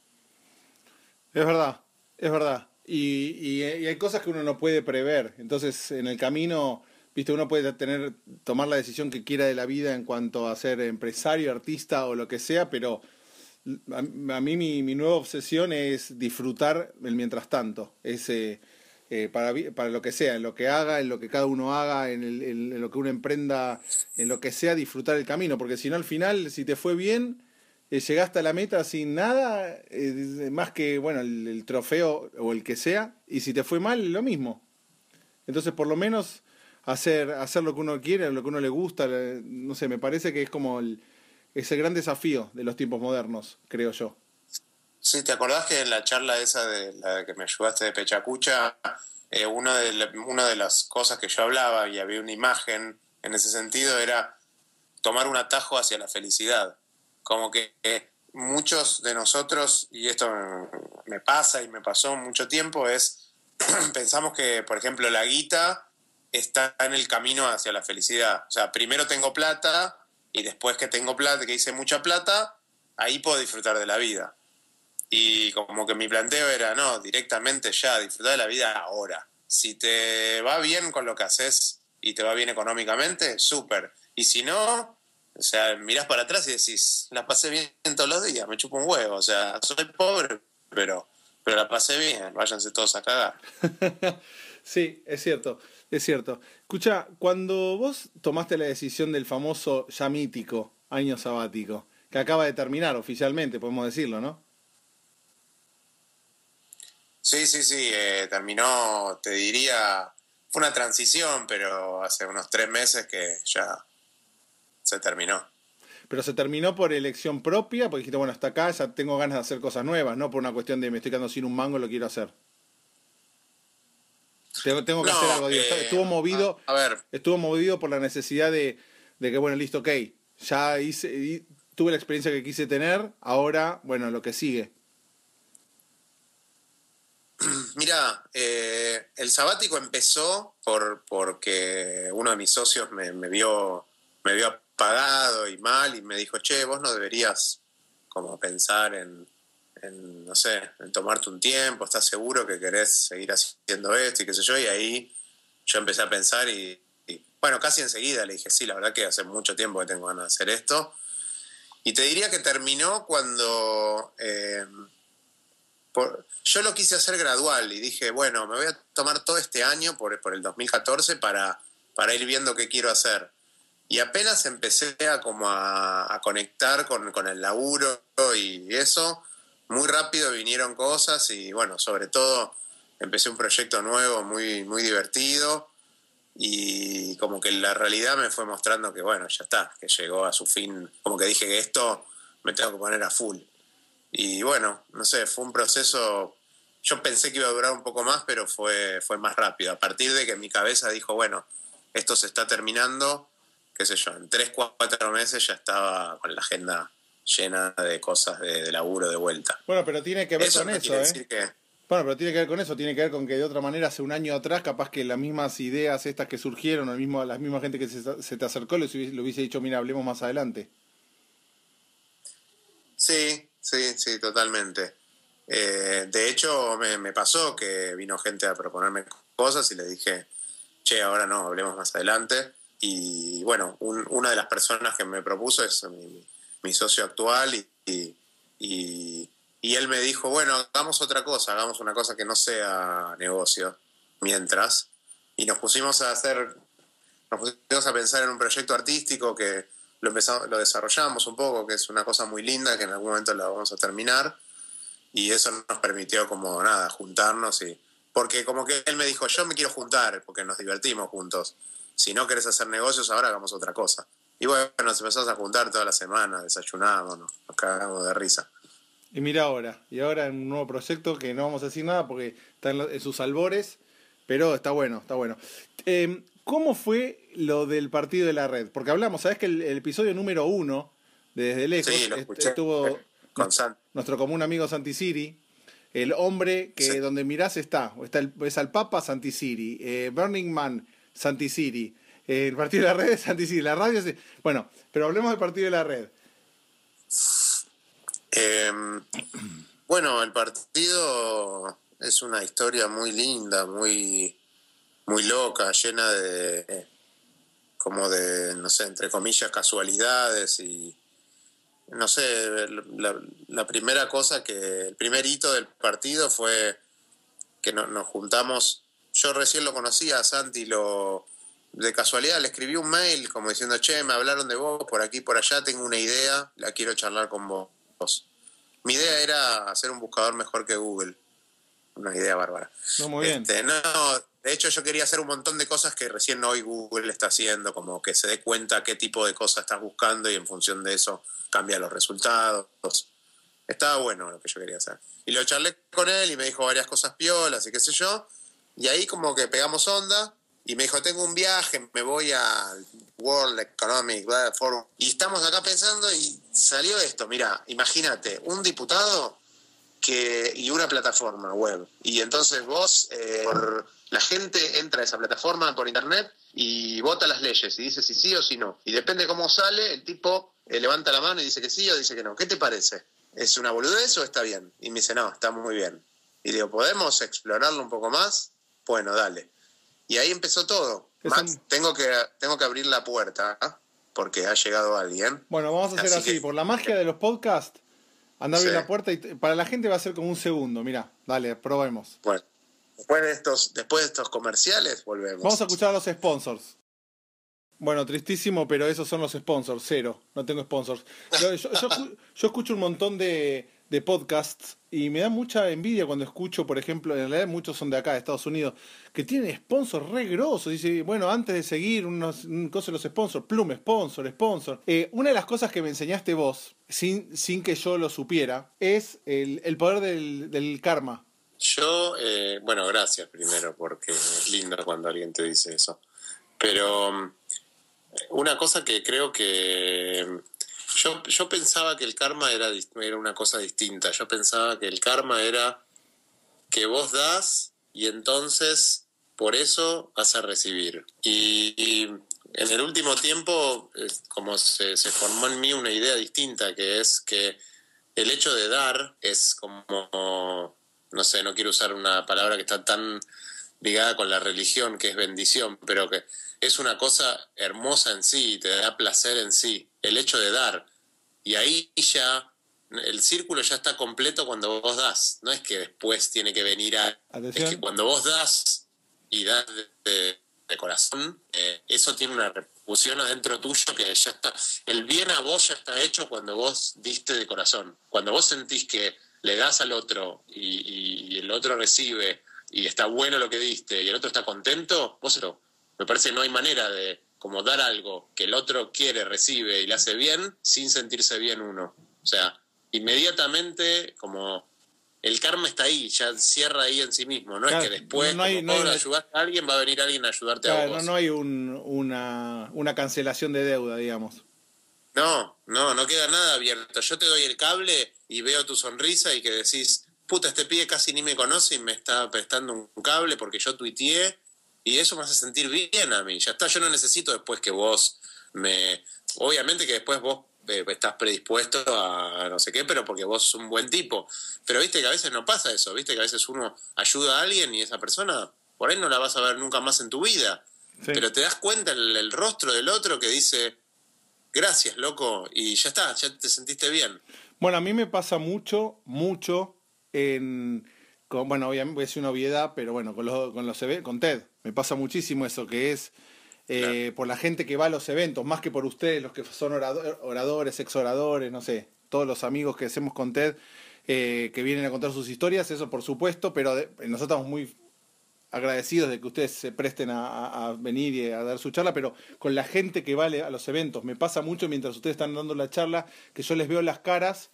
Es verdad, es verdad. Y hay cosas que uno no puede prever. Entonces, en el camino, viste, uno puede tomar la decisión que quiera de la vida en cuanto a ser empresario, artista o lo que sea, pero a mí mi nueva obsesión es disfrutar el mientras tanto. Es para lo que sea, en lo que haga, en lo que cada uno haga, en lo que uno emprenda, en lo que sea, disfrutar el camino. Porque si no, al final, si te fue bien, llegaste a la meta sin nada, más que, bueno, el trofeo o el que sea, y si te fue mal, lo mismo. Entonces, por lo menos, hacer lo que uno quiere, lo que uno le gusta, no sé, me parece que es como ese gran desafío de los tiempos modernos, creo yo. Sí, ¿te acordás que en la charla esa de la que me ayudaste de Pechacucha, una de las cosas que yo hablaba y había una imagen en ese sentido era tomar un atajo hacia la felicidad? Como que muchos de nosotros, y esto me pasa y me pasó mucho tiempo, pensamos que, por ejemplo, la guita está en el camino hacia la felicidad. O sea, primero tengo plata y después que tengo plata, que hice mucha plata, ahí puedo disfrutar de la vida. Y como que mi planteo era, no, directamente ya, disfrutar de la vida ahora. Si te va bien con lo que haces y te va bien económicamente, súper. Y si no, o sea, mirás para atrás y decís, la pasé bien todos los días, me chupo un huevo. O sea, soy pobre, pero la pasé bien, váyanse todos a cagar. Sí, es cierto, es cierto. Escucha, cuando vos tomaste la decisión del famoso ya mítico año sabático, que acaba de terminar oficialmente, podemos decirlo, ¿no? Sí, terminó, te diría, fue una transición, pero hace unos 3 meses que ya se terminó. Pero se terminó por elección propia, porque dijiste, bueno, hasta acá ya tengo ganas de hacer cosas nuevas, no por una cuestión de me estoy quedando sin un mango, lo quiero hacer. Tengo que hacer algo, digo, estuvo movido, a ver, estuvo movido por la necesidad de que, bueno, listo, ok, ya tuve la experiencia que quise tener, ahora, bueno, lo que sigue. mira, el sabático empezó porque uno de mis socios me vio apagado y mal y me dijo, che, vos no deberías como pensar en no sé, en tomarte un tiempo, ¿estás seguro que querés seguir haciendo esto y qué sé yo? Y ahí yo empecé a pensar y bueno, casi enseguida le dije, sí, la verdad que hace mucho tiempo que tengo ganas de hacer esto. Y te diría que terminó cuando yo lo quise hacer gradual y dije, bueno, me voy a tomar todo este año por el 2014 para ir viendo qué quiero hacer. Y apenas empecé a conectar con el laburo y eso, muy rápido vinieron cosas y bueno, sobre todo empecé un proyecto nuevo muy, muy divertido y como que la realidad me fue mostrando que bueno, ya está, que llegó a su fin, como que dije que esto me tengo que poner a full. Y bueno, no sé, fue un proceso, yo pensé que iba a durar un poco más, pero fue más rápido. A partir de que mi cabeza dijo, bueno, esto se está terminando, qué sé yo, en 3-4 meses ya estaba con la agenda llena de cosas de laburo de vuelta. Bueno, pero tiene que ver eso con no eso, quiere decir que... Bueno, pero tiene que ver con eso, tiene que ver con que de otra manera hace un año atrás capaz que las mismas ideas estas que surgieron, la misma gente que se te acercó le hubiese dicho, mira, hablemos más adelante. Sí, totalmente. De hecho, me pasó que vino gente a proponerme cosas y le dije, che, ahora no, hablemos más adelante. Y bueno, una de las personas que me propuso es mi socio actual y él me dijo, bueno, hagamos otra cosa, hagamos una cosa que no sea negocio mientras. Y nos pusimos a pensar en un proyecto artístico que lo desarrollamos un poco, que es una cosa muy linda, que en algún momento la vamos a terminar. Y eso nos permitió como nada, juntarnos porque como que él me dijo, yo me quiero juntar porque nos divertimos juntos. Si no querés hacer negocios, ahora hagamos otra cosa. Y bueno, nos empezamos a juntar toda la semana, desayunamos, nos cagamos de risa. Y mira ahora, en un nuevo proyecto que no vamos a decir nada porque está en sus albores, pero está bueno. ¿Cómo fue lo del partido de la red? Porque hablamos, ¿sabes que el episodio número 1, de Desde Lejos, sí, lo escuché, estuvo con nuestro común amigo Santi Siri, el hombre que sí. Donde mirás es al Papa Santi Siri, Burning Man Santi Siri, el partido de la red es Santi Siri, la radio es... Bueno, pero hablemos del partido de la red. Bueno, el partido es una historia muy linda, muy, muy loca, llena como de, no sé, entre comillas, casualidades y, no sé, la primera cosa el primer hito del partido fue que nos juntamos, yo recién lo conocía a Santi, de casualidad le escribí un mail como diciendo, che, me hablaron de vos, por aquí, por allá, tengo una idea, la quiero charlar con vos. Mi idea era hacer un buscador mejor que Google. Una idea bárbara. No, muy bien. De hecho yo quería hacer un montón de cosas que recién hoy Google está haciendo, como que se dé cuenta qué tipo de cosas estás buscando y en función de eso cambia los resultados. Estaba bueno lo que yo quería hacer. Y lo charlé con él y me dijo varias cosas piolas y qué sé yo. Y ahí como que pegamos onda y me dijo, tengo un viaje, me voy al World Economic Forum. Y estamos acá pensando y salió esto. Mira, imagínate, un diputado y una plataforma web. Y entonces vos, la gente entra a esa plataforma por internet y vota las leyes y dice si sí o si no. Y depende cómo sale, el tipo levanta la mano y dice que sí o dice que no. ¿Qué te parece? ¿Es una boludez o está bien? Y me dice, no, está muy bien. Y digo, ¿podemos explorarlo un poco más? Bueno, dale. Y ahí empezó todo. Max, tengo que abrir la puerta, ¿eh? Porque ha llegado alguien. Bueno, vamos a hacer así. Por la magia de los podcasts, anda a abrir la puerta y para la gente va a ser como un segundo. Mirá, dale, probemos. Bueno, después de estos comerciales, volvemos. Vamos a escuchar a los sponsors. Bueno, tristísimo, pero esos son los sponsors, 0. No tengo sponsors. Yo escucho un montón de de podcasts y me da mucha envidia cuando escucho, por ejemplo, en realidad muchos son de acá, de Estados Unidos, que tienen sponsors re grosos. Dice, bueno, antes de seguir un coso de los sponsors, Plum, sponsor. Una de las cosas que me enseñaste vos, sin que yo lo supiera, es el poder del karma. Yo, bueno, gracias primero, porque es lindo cuando alguien te dice eso. Pero una cosa que creo que... Yo pensaba que el karma era una cosa distinta. Yo pensaba que el karma era que vos das y entonces por eso vas a recibir. Y en el último tiempo como se formó en mí una idea distinta, que es que el hecho de dar es como, no sé, no quiero usar una palabra que está tan ligada con la religión, que es bendición, pero que es una cosa hermosa en sí, te da placer en sí, el hecho de dar. Y ahí ya, el círculo ya está completo cuando vos das. No es que después tiene que venir Atención. Es que cuando vos das y das de corazón, eso tiene una repercusión adentro tuyo que ya está. El bien a vos ya está hecho cuando vos diste de corazón. Cuando vos sentís que le das al otro y el otro recibe y está bueno lo que diste y el otro está contento, vos me parece que no hay manera de como dar algo que el otro quiere, recibe y le hace bien sin sentirse bien uno. O sea, inmediatamente como el karma está ahí, ya cierra ahí en sí mismo. No, claro, es que después no ayudar a alguien, va a venir alguien a ayudarte, claro, a vos. No hay una cancelación de deuda, digamos. No queda nada abierto. Yo te doy el cable y veo tu sonrisa y que decís, puta, este pibe casi ni me conoce y me está prestando un cable porque yo tuiteé. Y eso me hace sentir bien a mí. Ya está, yo no necesito después que vos obviamente que después vos estás predispuesto a no sé qué, pero porque vos sos un buen tipo. Pero viste que a veces no pasa eso, viste que a veces uno ayuda a alguien y esa persona por ahí no la vas a ver nunca más en tu vida. Sí. Pero te das cuenta en el rostro del otro que dice, gracias, loco, y ya está, ya te sentiste bien. Bueno, a mí me pasa mucho bueno, obviamente voy a decir una obviedad, pero bueno, con TED me pasa muchísimo eso, que es claro, por la gente que va a los eventos, más que por ustedes, los que son oradores, ex-oradores, no sé, todos los amigos que hacemos con TED, que vienen a contar sus historias, eso por supuesto, pero nosotros estamos muy agradecidos de que ustedes se presten a venir y a dar su charla, pero con la gente que va a los eventos, me pasa mucho mientras ustedes están dando la charla, que yo les veo las caras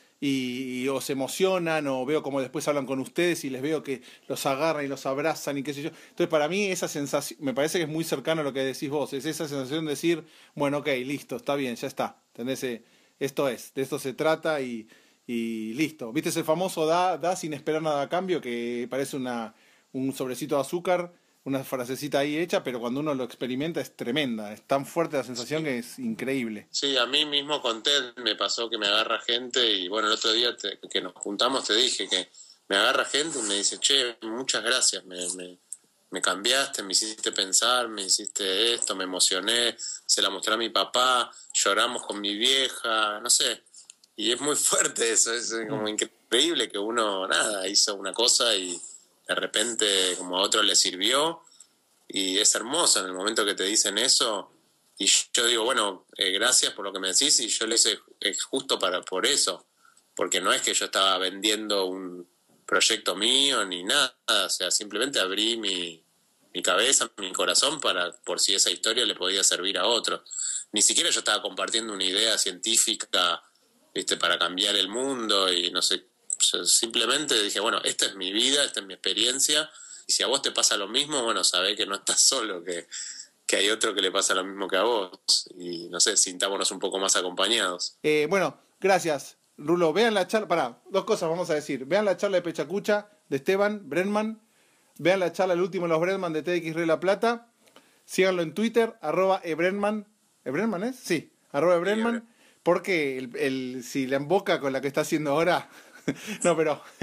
y o se emocionan o veo como después hablan con ustedes y les veo que los agarran y los abrazan y qué sé yo. Entonces para mí esa sensación, me parece que es muy cercano a lo que decís vos, es esa sensación de decir, bueno, ok, listo, está bien, ya está, ¿entendés? De esto se trata y listo. ¿Viste ese famoso da sin esperar nada a cambio, que parece un sobrecito de azúcar, una frasecita ahí hecha, pero cuando uno lo experimenta es tremenda, es tan fuerte la sensación que es increíble. Sí, a mí mismo con TED me pasó que me agarra gente y bueno, el otro día que nos juntamos te dije que me agarra gente y me dice, che, muchas gracias, me cambiaste, me hiciste pensar, me hiciste esto, me emocioné, se la mostré a mi papá, lloramos con mi vieja, no sé, y es muy fuerte eso, es como increíble que uno, hizo una cosa y de repente como a otro le sirvió y es hermoso en el momento que te dicen eso y yo digo, bueno, gracias por lo que me decís y yo le hice justo por eso, porque no es que yo estaba vendiendo un proyecto mío ni nada, o sea, simplemente abrí mi cabeza, mi corazón por si esa historia le podía servir a otros. Ni siquiera yo estaba compartiendo una idea científica, ¿viste?, para cambiar el mundo y no sé. Simplemente dije, bueno, esta es mi vida, esta es mi experiencia, y si a vos te pasa lo mismo, bueno, sabés que no estás solo, que hay otro que le pasa lo mismo que a vos, y no sé, sintámonos un poco más acompañados. Bueno, gracias, Rulo. Vean la charla, dos cosas vamos a decir. Vean la charla de Pechacucha de Esteban Brenman, vean la charla, el último de los Brenman de TX Re La Plata, síganlo en Twitter, @ebrenman, ¿Ebrenman es? Sí, @ebrenman, porque si la emboca con la que está haciendo ahora... No,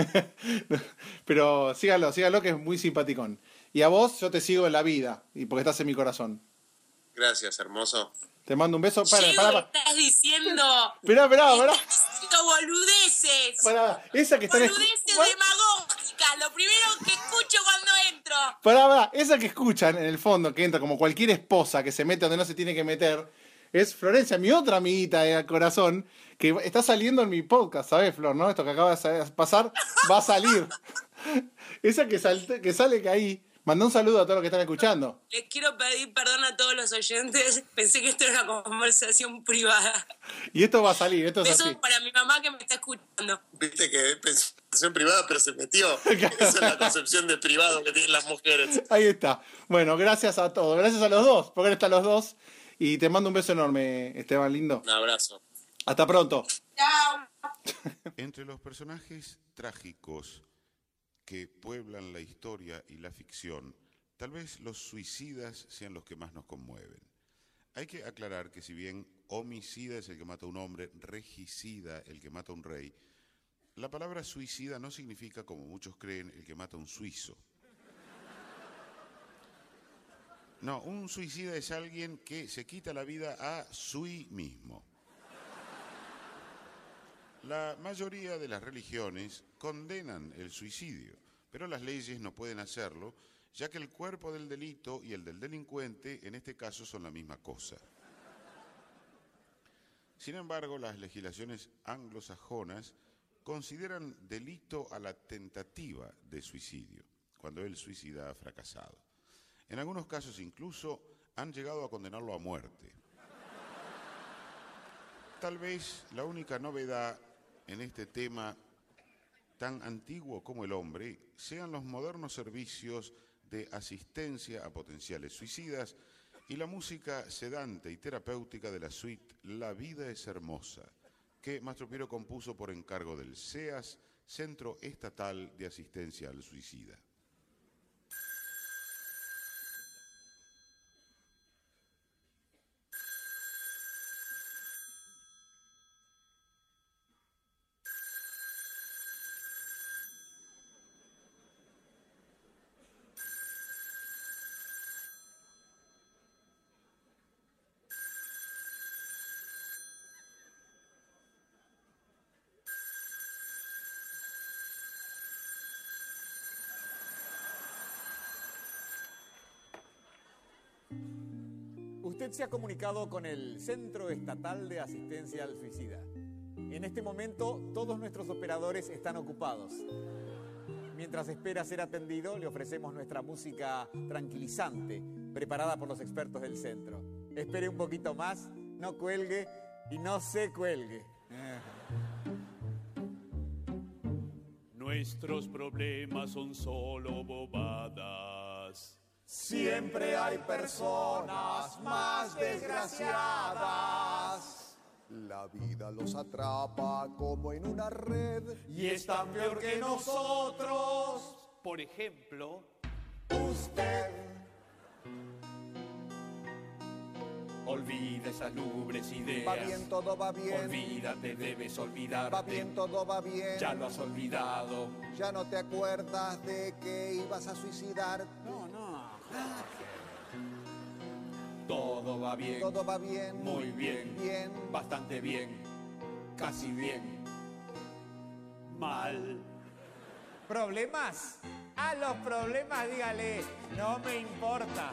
pero sígalo, que es muy simpaticón. Y a vos yo te sigo en la vida, y porque estás en mi corazón. Gracias, hermoso. Te mando un beso. Para. Estás diciendo. Esperá. Estás diciendo boludeces. Esa que están boludeces demagógicas, lo primero que escucho cuando entro. Pará, esa que escuchan en el fondo, que entra como cualquier esposa que se mete donde no se tiene que meter. es Florencia, mi otra amiguita de corazón, que está saliendo en mi podcast, ¿sabes, Flor? ¿No? Esto que acaba de pasar va a salir. Esa que sale que ahí. Manda un saludo a todos los que están escuchando. Les quiero pedir perdón a todos los oyentes. Pensé que esto era una conversación privada. Y esto va a salir, esto es así. Besos para mi mamá que me está escuchando. Viste que pensó en privada, pero se metió. Esa es la concepción de privado que tienen las mujeres. Ahí está. Bueno, gracias a todos. Gracias a los dos, porque están los dos. Y te mando un beso enorme, Esteban, lindo. Un abrazo. Hasta pronto. Chao. Entre los personajes trágicos que pueblan la historia y la ficción, tal vez los suicidas sean los que más nos conmueven. Hay que aclarar que si bien homicida es el que mata a un hombre, regicida el que mata a un rey, la palabra suicida no significa, como muchos creen, el que mata a un suizo. No, un suicida es alguien que se quita la vida a sí mismo. La mayoría de las religiones condenan el suicidio, pero las leyes no pueden hacerlo, ya que el cuerpo del delito y el del delincuente en este caso son la misma cosa. Sin embargo, las legislaciones anglosajonas consideran delito a la tentativa de suicidio, cuando el suicida ha fracasado. En algunos casos incluso han llegado a condenarlo a muerte. Tal vez la única novedad en este tema tan antiguo como el hombre sean los modernos servicios de asistencia a potenciales suicidas y la música sedante y terapéutica de la suite La vida es hermosa, que Mastro Piero compuso por encargo del CEAS, Centro Estatal de Asistencia al Suicida. Usted se ha comunicado con el Centro Estatal de Asistencia al Suicida. En este momento, todos nuestros operadores están ocupados. Mientras espera ser atendido, le ofrecemos nuestra música tranquilizante, preparada por los expertos del centro. Espere un poquito más, no cuelgue y no se cuelgue. Nuestros problemas son solo bobadas. Siempre hay personas más desgraciadas. La vida los atrapa como en una red y están peor que nosotros. Por ejemplo, usted. Olvida esas lubres ideas. Va bien, todo va bien. Olvídate, debes olvidarte. Va bien, todo va bien. Ya lo has olvidado. Ya no te acuerdas de que ibas a suicidar. No. Todo va bien. Todo va bien. Muy bien. Bien. Bastante bien. Casi bien. Mal. ¿Problemas? A los problemas dígale, no me importa.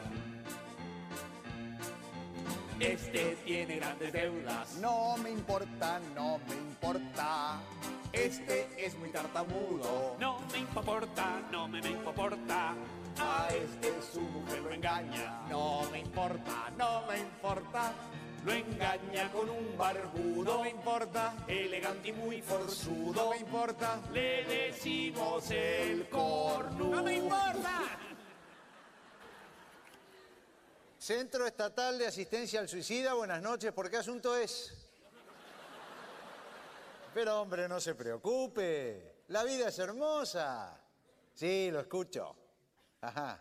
Este tiene grandes deudas. No me importa, no me importa. Este es muy tartamudo. No me importa, no me importa. A este su mujer lo engaña. No me importa, no me importa. Lo engaña con un barbudo. No me importa. Elegante y muy forzudo. No me importa. Le decimos el cornudo. ¡No me importa! Centro Estatal de Asistencia al Suicida, buenas noches. ¿Por qué asunto es? Pero hombre, no se preocupe. La vida es hermosa. Sí, lo escucho. Ajá.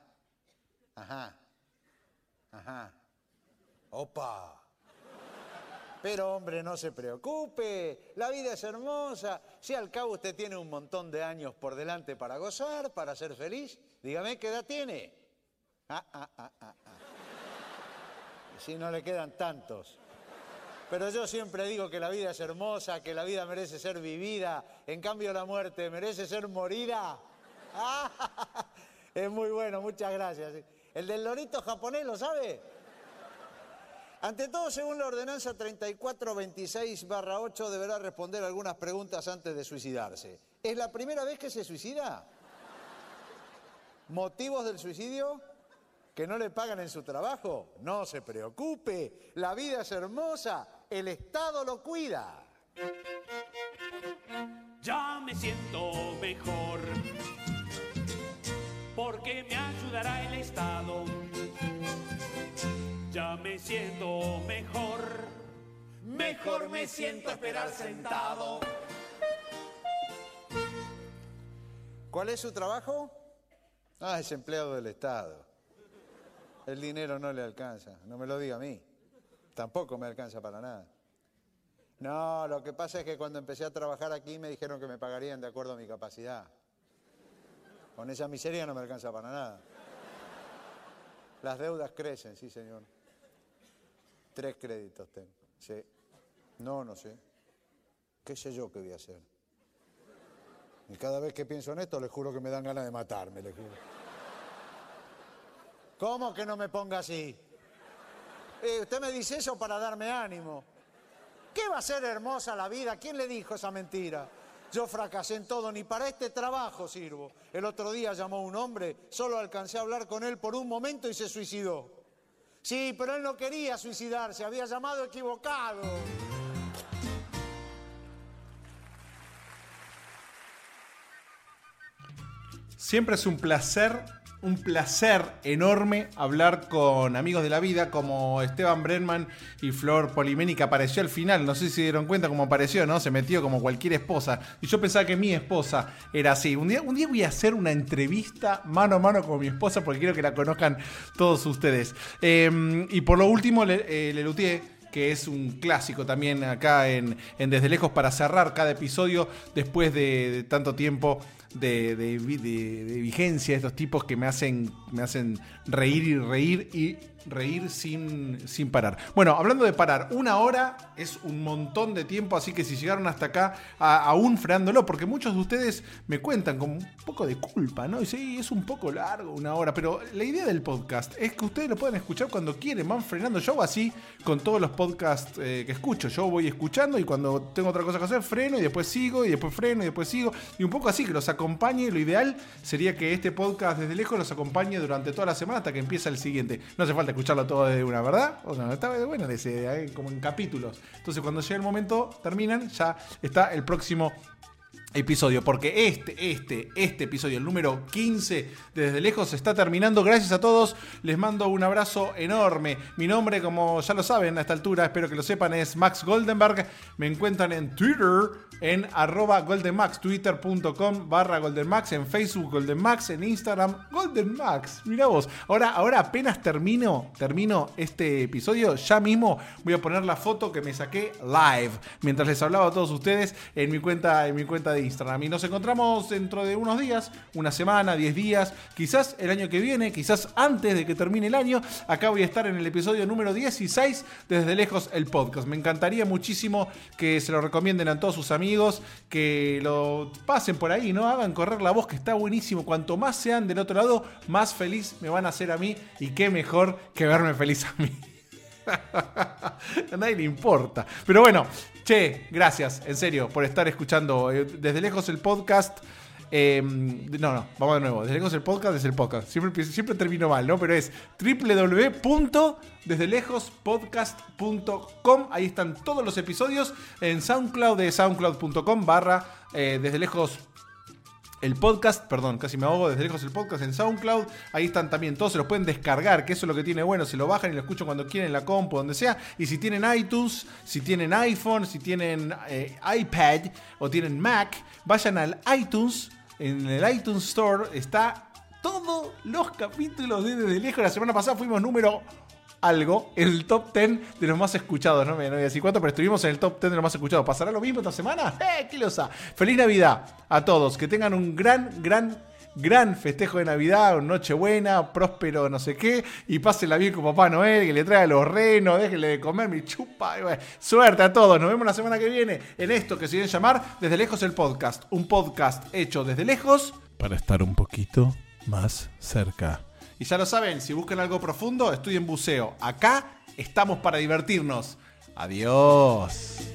Opa. Pero hombre, no se preocupe. La vida es hermosa. Si al cabo usted tiene un montón de años por delante para gozar, para ser feliz. Dígame, ¿qué edad tiene? Si no le quedan tantos. Pero yo siempre digo que la vida es hermosa, que la vida merece ser vivida. En cambio, la muerte merece ser morida. Es muy bueno, muchas gracias. El del lorito japonés, ¿lo sabe? Ante todo, según la ordenanza 3426/8, deberá responder algunas preguntas antes de suicidarse. ¿Es la primera vez que se suicida? ¿Motivos del suicidio? ¿Que no le pagan en su trabajo? No se preocupe, la vida es hermosa, el Estado lo cuida. Ya me siento mejor, porque me ayudará el Estado. Ya me siento mejor, mejor me siento a esperar sentado. ¿Cuál es su trabajo? Ah, es empleado del Estado. El dinero no le alcanza, no me lo diga a mí. Tampoco me alcanza para nada. No, lo que pasa es que cuando empecé a trabajar aquí me dijeron que me pagarían de acuerdo a mi capacidad. Con esa miseria no me alcanza para nada. Las deudas crecen, sí, señor. 3 créditos tengo. Sí. No sé. ¿Qué sé yo qué voy a hacer? Y cada vez que pienso en esto, les juro que me dan ganas de matarme, les juro. ¿Cómo que no me ponga así? Usted me dice eso para darme ánimo. ¿Qué va a ser hermosa la vida? ¿Quién le dijo esa mentira? Yo fracasé en todo, ni para este trabajo sirvo. El otro día llamó un hombre, solo alcancé a hablar con él por un momento y se suicidó. Sí, pero él no quería suicidarse, había llamado equivocado. Siempre es un placer enorme hablar con amigos de la vida como Esteban Brenman y Flor Polimeni, que apareció al final. No sé si se dieron cuenta cómo apareció, ¿no? Se metió como cualquier esposa. Y yo pensaba que mi esposa era así. Un día voy a hacer una entrevista mano a mano con mi esposa porque quiero que la conozcan todos ustedes. Y por lo último, Lelutier, que es un clásico también acá en Desde Lejos para cerrar cada episodio después de tanto tiempo de vigencia, estos tipos que me hacen reír sin parar. Bueno, hablando de parar, 1 hora es un montón de tiempo, así que si llegaron hasta acá aún frenándolo, porque muchos de ustedes me cuentan con un poco de culpa, ¿no? Y sí, es un poco largo 1 hora, pero la idea del podcast es que ustedes lo puedan escuchar cuando quieren, van frenando. Yo hago así con todos los podcasts que escucho. Yo voy escuchando y cuando tengo otra cosa que hacer, freno y después sigo y después freno y después sigo. Y un poco así, que los acompañe. Lo ideal sería que este podcast Desde Lejos los acompañe durante toda la semana hasta que empieza el siguiente. No hace falta escucharlo todo de una, ¿verdad? O sea, está bueno como en capítulos. Entonces cuando llegue el momento, terminan, ya está el próximo episodio, porque este episodio, el número 15 de Desde Lejos, está terminando. Gracias a todos, les mando un abrazo enorme. Mi nombre, como ya lo saben a esta altura, espero que lo sepan, es Max Goldenberg. Me encuentran en Twitter en @goldenmax, twitter.com/goldenmax, en Facebook Goldenmax, en Instagram Goldenmax. Mirá vos, ahora apenas termino este episodio, ya mismo voy a poner la foto que me saqué live mientras les hablaba a todos ustedes en mi cuenta de Instagram. Y nos encontramos dentro de unos días, una semana, 10 días, quizás el año que viene, quizás antes de que termine el año. Acá voy a estar en el episodio número 16 de Desde Lejos, el podcast. Me encantaría muchísimo que se lo recomienden a todos sus amigos, que lo pasen por ahí, ¿no? Hagan correr la voz, que está buenísimo. Cuanto más sean del otro lado, más feliz me van a hacer a mí, y qué mejor que verme feliz a mí. A nadie le importa. Pero bueno, gracias, en serio, por estar escuchando Desde Lejos el podcast. Vamos de nuevo. Desde Lejos el podcast es el podcast. Siempre termino mal, ¿no? Pero es www.desdelejospodcast.com. Ahí están todos los episodios. En SoundCloud, de soundcloud.com/ Desde Lejos el podcast, perdón, casi me ahogo. Desde Lejos el podcast en SoundCloud. Ahí están también todos, se los pueden descargar, que eso es lo que tiene bueno. Se lo bajan y lo escuchan cuando quieren en la compu, donde sea. Y si tienen iTunes, si tienen iPhone, si tienen iPad o tienen Mac, vayan al iTunes. En el iTunes Store está todos los capítulos de Desde Lejos. La semana pasada fuimos número algo, el top 10 de los más escuchados. No voy a decir cuánto, pero estuvimos en el top 10 de los más escuchados. ¿Pasará lo mismo esta semana? ¡Qué losa! ¡Feliz Navidad a todos! Que tengan un gran festejo de Navidad, una Nochebuena, próspero no sé qué, y pásenla bien con Papá Noel, que le traiga los renos, déjenle de comer mi chupa. Suerte a todos, nos vemos la semana que viene en esto que se viene a llamar Desde Lejos el podcast. Un podcast hecho desde lejos para estar un poquito más cerca. Y ya lo saben, si buscan algo profundo, estudien buceo. Acá estamos para divertirnos. Adiós.